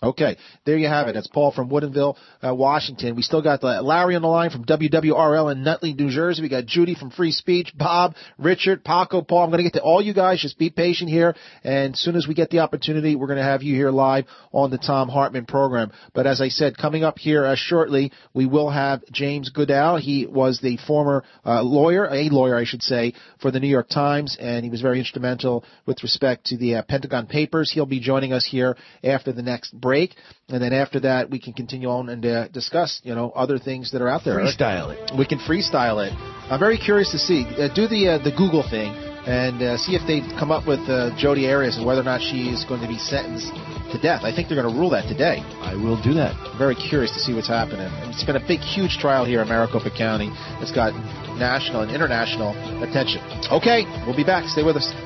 Okay, there you have it. That's Paul from Woodinville, Washington. We still got Larry on the line from WWRL in Nutley, New Jersey. We got Judy from Free Speech, Bob, Richard, Paco, Paul. I'm going to get to all you guys. Just be patient here. And as soon as we get the opportunity, we're going to have you here live on the Thom Hartmann program. But as I said, coming up here shortly, we will have James Goodell. He was the former a lawyer, I should say, for the New York Times, and he was very instrumental with respect to the Pentagon Papers. He'll be joining us here after the next break. And then after that, we can continue on and discuss, other things that are out there. Freestyle it. We can freestyle it. I'm very curious to see. Do the Google thing and see if they've come up with Jodi Arias and whether or not she is going to be sentenced to death. I think they're going to rule that today. I will do that. I'm very curious to see what's happening. And it's been a big, huge trial here in Maricopa County. It's got national and international attention. Okay, we'll be back. Stay with us.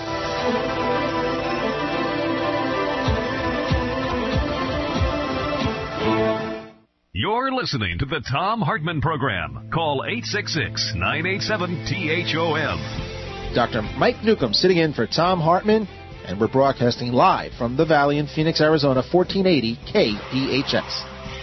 You're listening to the Thom Hartmann Program. Call 866-987-THOM. Dr. Mike Newcomb sitting in for Thom Hartmann, and we're broadcasting live from the Valley in Phoenix, Arizona, 1480 KPHX.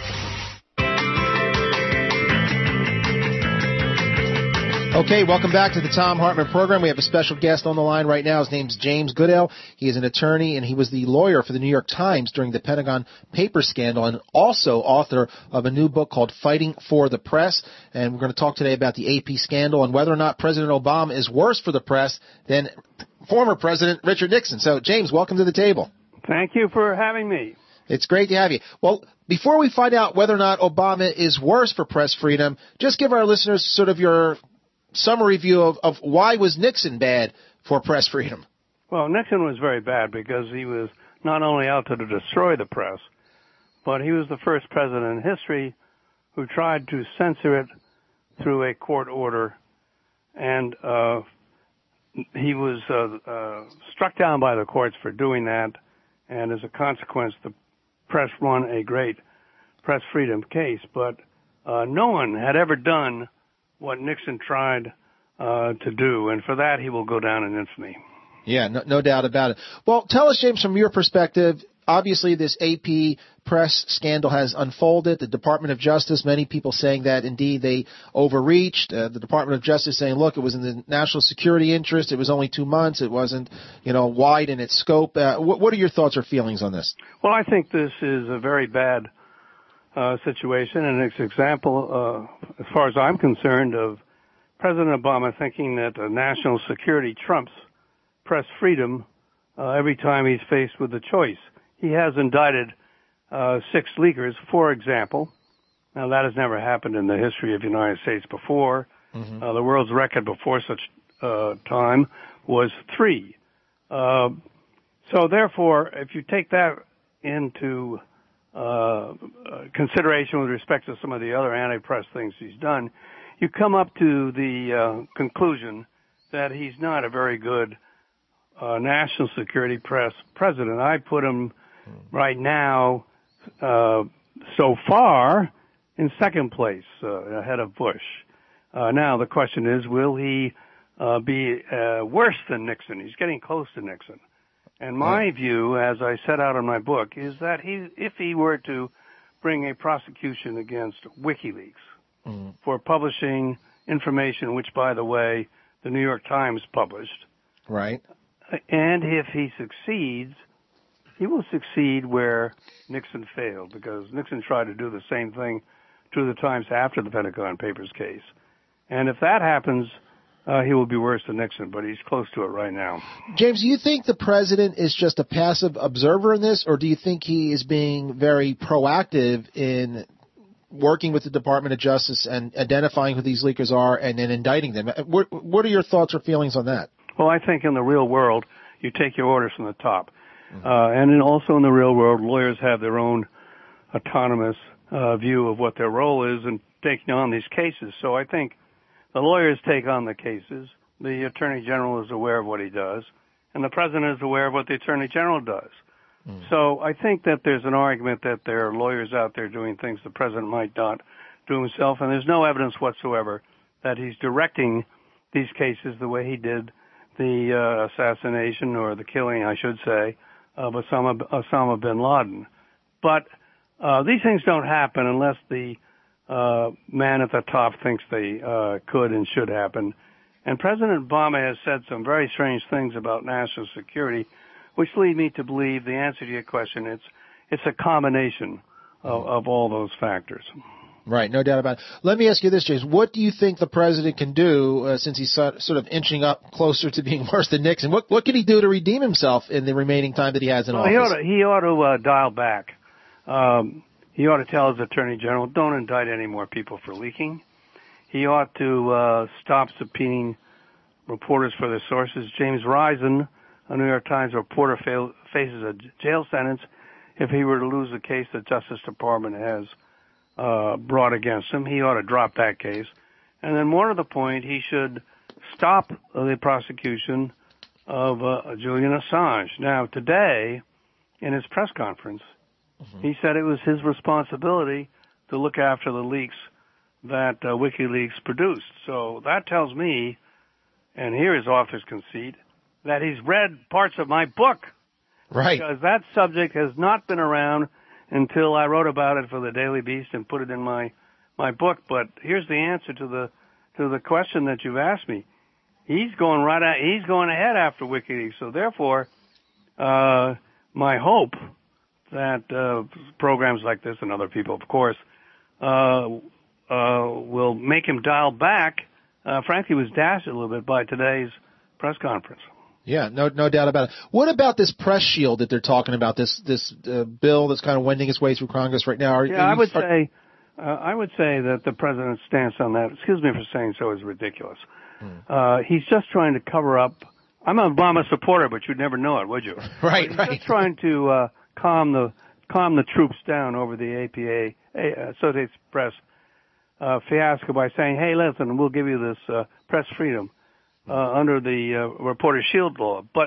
Okay, welcome back to the Thom Hartmann program. We have a special guest on the line right now. His name's James Goodell. He is an attorney, and he was the lawyer for the New York Times during the Pentagon Papers scandal, and also author of a new book called Fighting for the Press. And we're going to talk today about the AP scandal and whether or not President Obama is worse for the press than former President Richard Nixon. So, James, welcome to the table. Thank you for having me. It's great to have you. Well, before we find out whether or not Obama is worse for press freedom, just give our listeners sort of your summary view of why was Nixon bad for press freedom. Well, Nixon was very bad because he was not only out to destroy the press, but he was the first president in history who tried to censor it through a court order, and he was struck down by the courts for doing that, and as a consequence, the press won a great press freedom case, but no one had ever done what Nixon tried to do, and for that he will go down in infamy. Yeah, no doubt about it. Well, tell us, James, from your perspective, obviously this AP press scandal has unfolded. The Department of Justice, many people saying that indeed they overreached. The Department of Justice saying, look, it was in the national security interest. It was only 2 months. It wasn't, wide in its scope. What are your thoughts or feelings on this? Well, I think this is a very bad situation, and it's an example, as far as I'm concerned, of President Obama thinking that national security trumps press freedom every time he's faced with a choice. He has indicted 6 leakers, for example. Now, that has never happened in the history of the United States before. Mm-hmm. The world's record before such time was 3. So, therefore, if you take that into consideration with respect to some of the other anti-press things he's done, you come up to the conclusion that he's not a very good national security press president. I put him right now, so far, in second place, ahead of Bush. Now the question is, will he be worse than Nixon? He's getting close to Nixon. And my view, as I set out in my book, is that if he were to bring a prosecution against WikiLeaks for publishing information, which, by the way, the New York Times published. Right. And if he succeeds, he will succeed where Nixon failed, because Nixon tried to do the same thing to the Times after the Pentagon Papers case. And if that happens, he will be worse than Nixon, but he's close to it right now. James, do you think the president is just a passive observer in this, or do you think he is being very proactive in working with the Department of Justice and identifying who these leakers are and then indicting them? What are your thoughts or feelings on that? Well, I think in the real world, you take your orders from the top. And also in the real world, lawyers have their own autonomous view of what their role is in taking on these cases. So I think the lawyers take on the cases, the Attorney General is aware of what he does, and the President is aware of what the Attorney General does. So I think that there's an argument that there are lawyers out there doing things the President might not do himself, and there's no evidence whatsoever that he's directing these cases the way he did the assassination, or the killing, I should say, of Osama bin Laden. But these things don't happen unless the man at the top thinks they could and should happen. And President Obama has said some very strange things about national security, which lead me to believe the answer to your question, it's a combination of all those factors. Right, no doubt about it. Let me ask you this, James. What do you think the president can do since he's sort of inching up closer to being worse than Nixon? What can he do to redeem himself in the remaining time that he has in office? He ought to dial back. He ought to tell his attorney general, don't indict any more people for leaking. He ought to stop subpoenaing reporters for their sources. James Risen, a New York Times reporter, faces a jail sentence if he were to lose the case the Justice Department has brought against him. He ought to drop that case. And then more to the point, he should stop the prosecution of Julian Assange. Now, today, in his press conference, he said it was his responsibility to look after the leaks that WikiLeaks produced. So that tells me, and here is author's conceit, that he's read parts of my book. Right. Because that subject has not been around until I wrote about it for the Daily Beast and put it in my book. But here's the answer to the question that you've asked me. He's going ahead after WikiLeaks. So therefore, my hope that programs like this and other people, of course, will make him dial back. Frankly, was dashed a little bit by today's press conference. Yeah, no doubt about it. What about this press shield that they're talking about? This bill that's kind of wending its way through Congress right now. I would say that the president's stance on that, excuse me for saying so, is ridiculous. He's just trying to cover up. I'm an Obama supporter, but you'd never know it, would you? Right. Just trying to calm the troops down over the Associated Press fiasco by saying, "Hey, listen, we'll give you this press freedom under the Reporter Shield law." But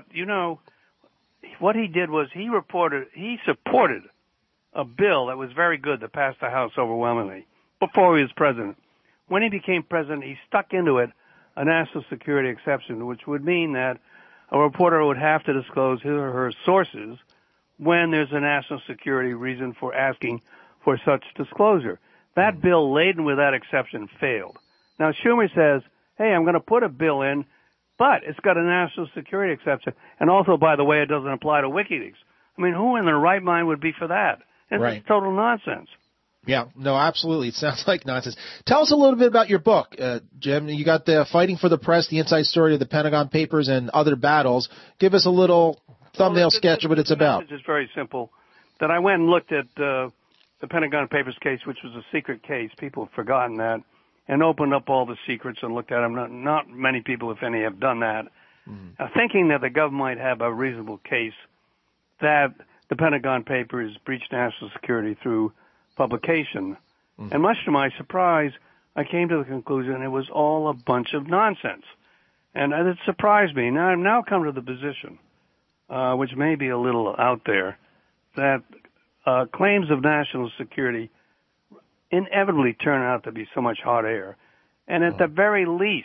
what he did was he supported a bill that was very good that passed the House overwhelmingly before he was president. When he became president, he stuck into it a national security exception, which would mean that a reporter would have to disclose his or her sources when there's a national security reason for asking for such disclosure. That bill, laden with that exception, failed. Now, Schumer says, hey, I'm going to put a bill in, but it's got a national security exception. And also, by the way, it doesn't apply to WikiLeaks. I mean, who in their right mind would be for that? It's total nonsense. Yeah, no, absolutely. It sounds like nonsense. Tell us a little bit about your book, Jim. You got the Fighting for the Press, the inside story of the Pentagon Papers and other battles. Give us a little thumbnail sketch of what it's about. The message is very simple. That I went and looked at the Pentagon Papers case, which was a secret case. People have forgotten that. And opened up all the secrets and looked at them. Not many people, if any, have done that. Thinking that the government might have a reasonable case that the Pentagon Papers breached national security through publication. And much to my surprise, I came to the conclusion it was all a bunch of nonsense. And it surprised me. Now I've now come to the position, which may be a little out there, that claims of national security inevitably turn out to be so much hot air. And at the very least,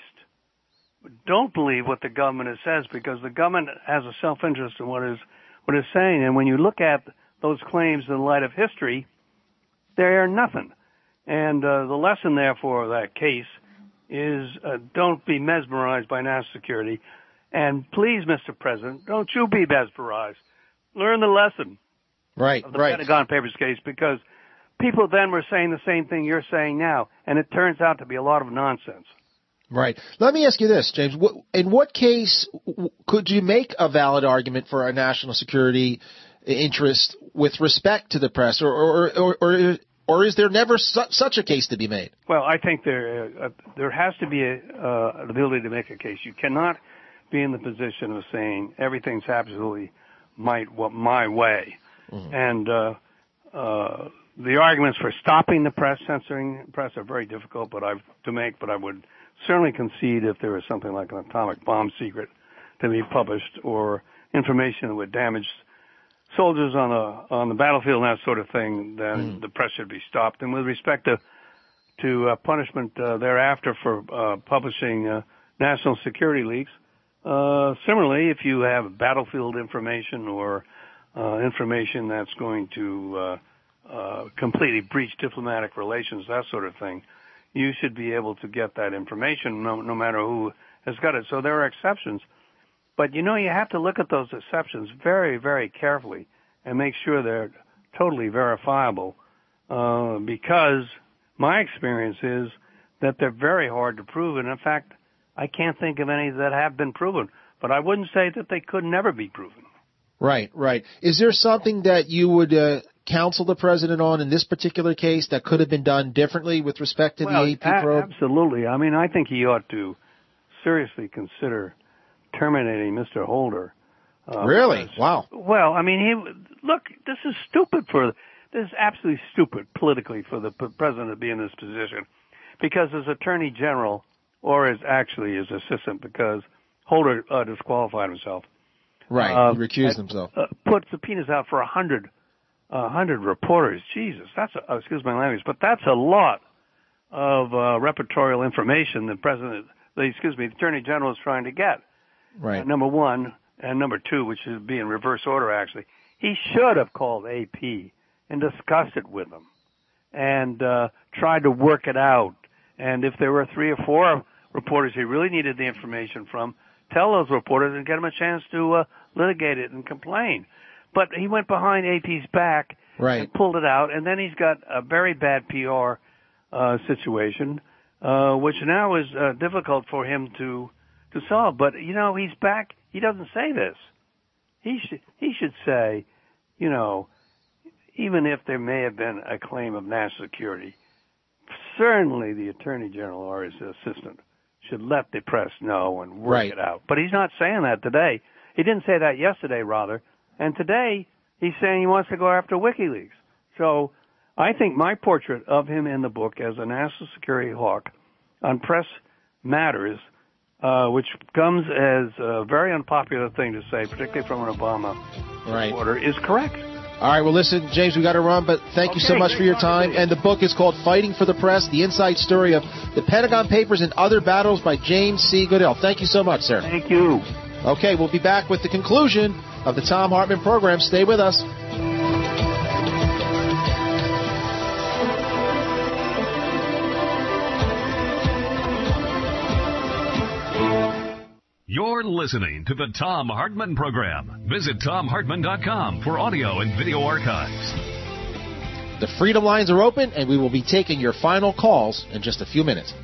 don't believe what the government says, because the government has a self-interest in what it's saying. And when you look at those claims in light of history, they are nothing. And the lesson, therefore, of that case is don't be mesmerized by national security. And please, Mr. President, don't you be mesmerized. Learn the lesson of the Pentagon Papers case, because people then were saying the same thing you're saying now, and it turns out to be a lot of nonsense. Right. Let me ask you this, James. In what case could you make a valid argument for a national security interest with respect to the press, or is there never such a case to be made? Well, I think there has to be an ability to make a case. You cannot be in the position of saying everything's absolutely my way. And the arguments for stopping the press, censoring the press, are very difficult to make, but I would certainly concede if there was something like an atomic bomb secret to be published, or information that would damage soldiers on the battlefield and that sort of thing, then the press should be stopped. And with respect to punishment thereafter for publishing national security leaks, similarly, if you have battlefield information or information that's going to completely breached diplomatic relations, that sort of thing, you should be able to get that information no matter who has got it. So there are exceptions. But, you have to look at those exceptions very, very carefully and make sure they're totally verifiable, because my experience is that they're very hard to prove. And, in fact, I can't think of any that have been proven. But I wouldn't say that they could never be proven. Right. Is there something that you would counsel the president on in this particular case that could have been done differently with respect to the AP probe? Absolutely. I mean, I think he ought to seriously consider terminating Mr. Holder. Really? Wow. Well, I mean, this is stupid this is absolutely stupid politically for the president to be in this position, because as Attorney General, or as assistant, because Holder disqualified himself. Right, he recused himself. Put subpoenas out for 100 reporters. Jesus, excuse my language, but that's a lot of repertorial information the Attorney General is trying to get. Right. Number one, and number two, which should be in reverse order actually, he should have called AP and discussed it with them and tried to work it out. And if there were 3 or 4 reporters he really needed the information from, tell those reporters and get them a chance to litigate it and complain. But he went behind AP's back and pulled it out, and then he's got a very bad PR situation, which now is difficult for him to solve. But, he's back. He doesn't say this. He should say, even if there may have been a claim of national security, certainly the Attorney General or his assistant should let the press know and work it out. But he's not saying that today. He didn't say that yesterday, rather. And today he's saying he wants to go after WikiLeaks. So I think my portrait of him in the book as a national security hawk on press matters, which comes as a very unpopular thing to say, particularly from an Obama reporter, is correct. All right, well, listen, James, we got to run, but thank you so much for your time. And the book is called Fighting for the Press, The Inside Story of the Pentagon Papers and Other Battles by James C. Goodell. Thank you so much, sir. Thank you. Okay, we'll be back with the conclusion of the Thom Hartmann program. Stay with us. You're listening to the Thom Hartmann program. Visit ThomHartmann.com for audio and video archives. The Freedom Lines are open, and we will be taking your final calls in just a few minutes.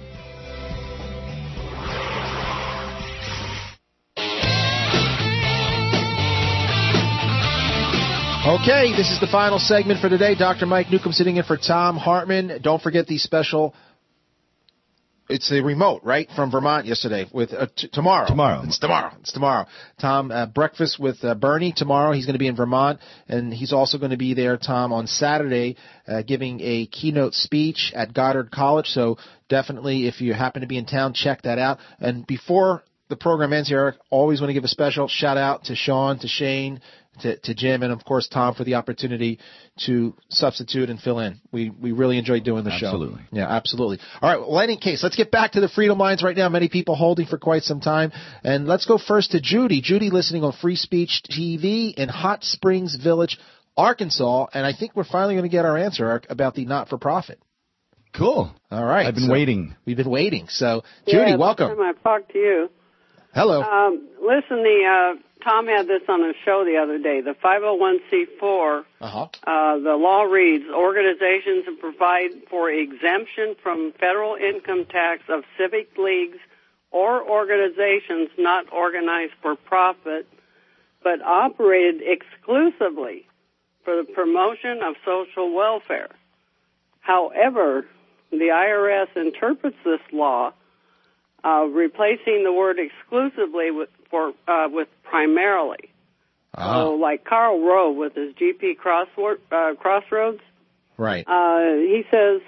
Okay, this is the final segment for today. Dr. Mike Newcomb sitting in for Thom Hartmann. Don't forget the special... It's a remote, right, from Vermont yesterday with tomorrow. It's tomorrow. Tom, breakfast with Bernie tomorrow. He's going to be in Vermont, and he's also going to be there, Tom, on Saturday, giving a keynote speech at Goddard College. So definitely, if you happen to be in town, check that out. And before the program ends here, I always want to give a special shout out to Sean, to Shane, to Jim, and of course Tom for the opportunity to substitute and fill in. We really enjoyed doing the show. Absolutely. Yeah, absolutely. All right, well, in any case, let's get back to the Freedom Lines right now. Many people holding for quite some time. And let's go first to Judy. Judy listening on Free Speech TV in Hot Springs Village, Arkansas. And I think we're finally going to get our answer about the not-for-profit. Cool. All right. I've been waiting. We've been waiting. So, Judy, welcome. First time I've talked to you. Hello. Listen, Tom had this on a show the other day. The 501c4, the law reads, organizations that provide for exemption from federal income tax of civic leagues or organizations not organized for profit, but operated exclusively for the promotion of social welfare. However, the IRS interprets this law replacing the word exclusively with primarily. So, like Karl Rove with his GP Crossroads, right? He says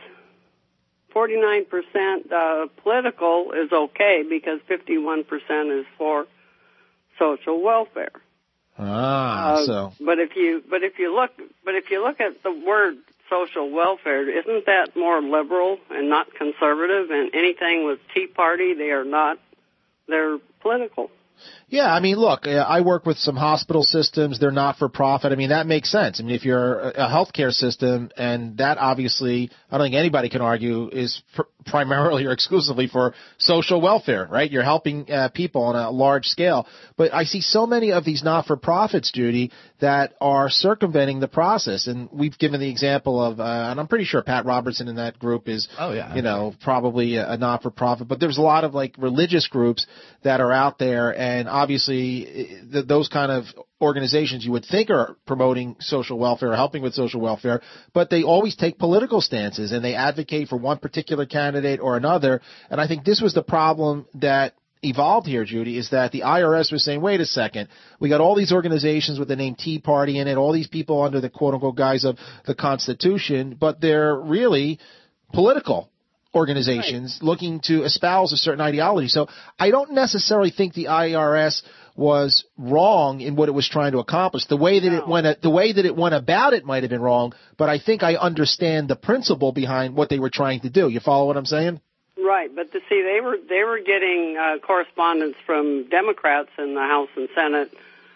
49% political is okay because 51% is for social welfare. But if you look at the word social welfare, isn't that more liberal and not conservative? And anything with Tea Party, they're political. Yeah, I mean, look, I work with some hospital systems. They're not for profit. I mean, that makes sense. I mean, if you're a healthcare system, and that obviously, I don't think anybody can argue, is primarily or exclusively for social welfare, right? You're helping people on a large scale. But I see so many of these not-for-profits, Judy, that are circumventing the process. And we've given the example of, and I'm pretty sure Pat Robertson in that group is, probably a not-for-profit. But there's a lot of like religious groups that are out there, and obviously those kind of organizations you would think are promoting social welfare or helping with social welfare, but they always take political stances and they advocate for one particular candidate or another. And I think this was the problem that evolved here, Judy, is that the IRS was saying, wait a second, we got all these organizations with the name Tea Party in it, all these people under the quote-unquote guise of the Constitution, but they're really political organizations looking to espouse a certain ideology. So I don't necessarily think the IRS was wrong in what it was trying to accomplish. The way that it went about it might have been wrong, but I think I understand the principle behind what they were trying to do. You follow what I'm saying? Right, but to see, they were getting correspondence from Democrats in the House and Senate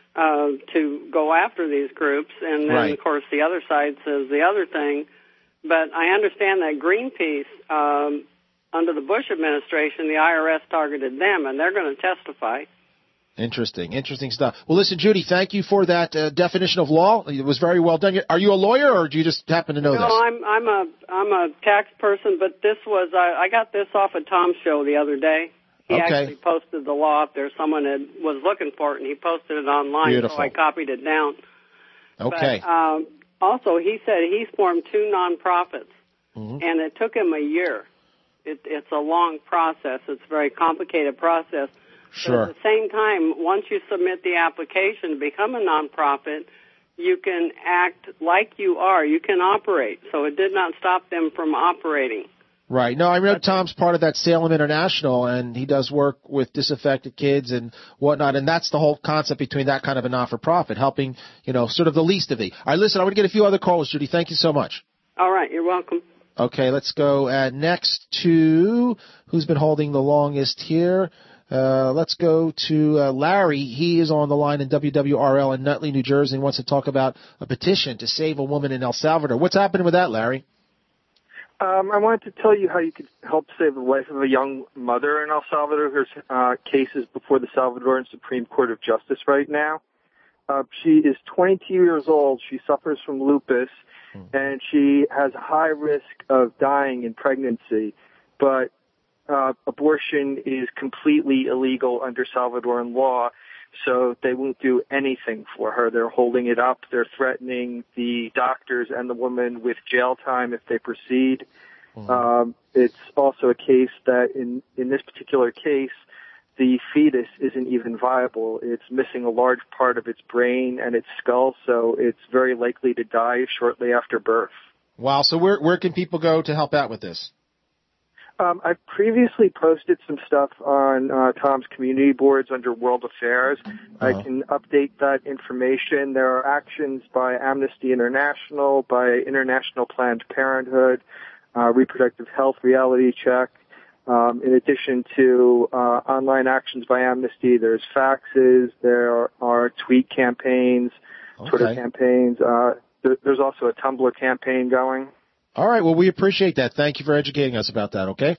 to go after these groups, and then of course the other side says the other thing. But I understand that Greenpeace, under the Bush administration, the IRS targeted them, and they're going to testify. Interesting stuff. Well, listen, Judy, thank you for that definition of law. It was very well done. Are you a lawyer, or do you just happen to know this? No, I'm a tax person, but this was I got this off of Tom's show the other day. He actually posted the law up there. Someone was looking for it, and he posted it online, Beautiful. So I copied it down. Okay. But, also, he said he's formed 2 nonprofits, and it took him a year. It's a long process. It's a very complicated process. Sure. But at the same time, once you submit the application to become a nonprofit, you can act like you are. You can operate. So it did not stop them from operating. Right. No, I know Tom's part of that Salem International, and he does work with disaffected kids and whatnot, and that's the whole concept between that kind of a not-for-profit, helping, sort of the least of the. All right, listen, I want to get a few other callers, Judy. Thank you so much. All right, you're welcome. Okay, let's go next to who's been holding the longest here. Let's go to Larry. He is on the line in WWRL in Nutley, New Jersey, and wants to talk about a petition to save a woman in El Salvador. What's happening with that, Larry? I wanted to tell you how you could help save the life of a young mother in El Salvador. Her case is before the Salvadoran Supreme Court of Justice right now. She is 22 years old. She suffers from lupus, and she has a high risk of dying in pregnancy. But abortion is completely illegal under Salvadoran law, so they won't do anything for her. They're holding it up. They're threatening the doctors and the woman with jail time if they proceed. It's also a case that in this particular case, the fetus isn't even viable. It's missing a large part of its brain and its skull, so it's very likely to die shortly after birth. Wow. So where can people go to help out with this? I've previously posted some stuff on Tom's community boards under World Affairs. I can update that information. There are actions by Amnesty International, by International Planned Parenthood, Reproductive Health Reality Check. In addition to online actions by Amnesty, there's faxes, there are tweet campaigns, Twitter campaigns. There's also a Tumblr campaign going. All right. Well, we appreciate that. Thank you for educating us about that, okay?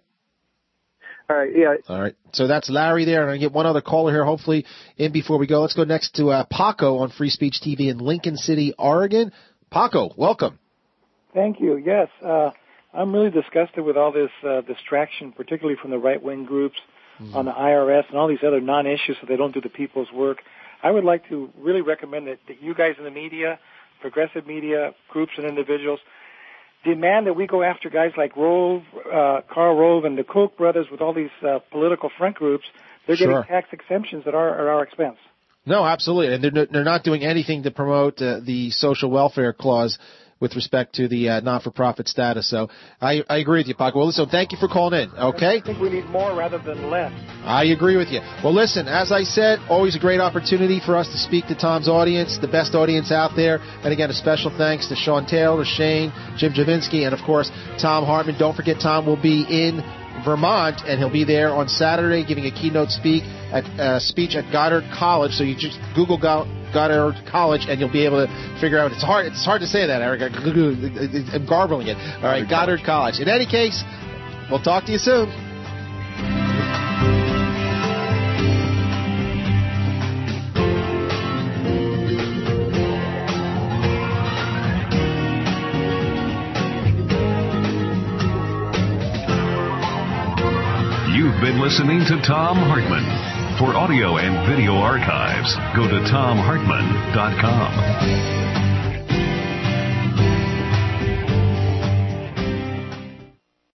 All right. Yeah. All right. So that's Larry there. I'm going to get one other caller here, hopefully, in before we go. Let's go next to Paco on Free Speech TV in Lincoln City, Oregon. Paco, welcome. Thank you. Yes. I'm really disgusted with all this distraction, particularly from the right-wing groups on the IRS and all these other non-issues so they don't do the people's work. I would like to really recommend that you guys in the media, progressive media, groups and individuals, demand that we go after guys like Rove, Karl Rove, and the Koch brothers with all these political front groups. They're getting tax exemptions at our expense. No, absolutely. And they're not doing anything to promote the social welfare clause with respect to the not-for-profit status. So I agree with you, Paco. Well, listen, thank you for calling in, okay? I think we need more rather than less. I agree with you. Well, listen, as I said, always a great opportunity for us to speak to Tom's audience, the best audience out there. And again, a special thanks to Sean Taylor, Shane, Jim Javinsky, and, of course, Tom Hartman. Don't forget, Tom will be in Vermont, and he'll be there on Saturday giving a keynote speech at Goddard College. So you just Google Goddard College, and you'll be able to figure out. It's hard to say that, Eric. I'm garbling it. All right, Goddard College. In any case, we'll talk to you soon. You've been listening to Thom Hartmann. For audio and video archives, go to thomhartmann.com.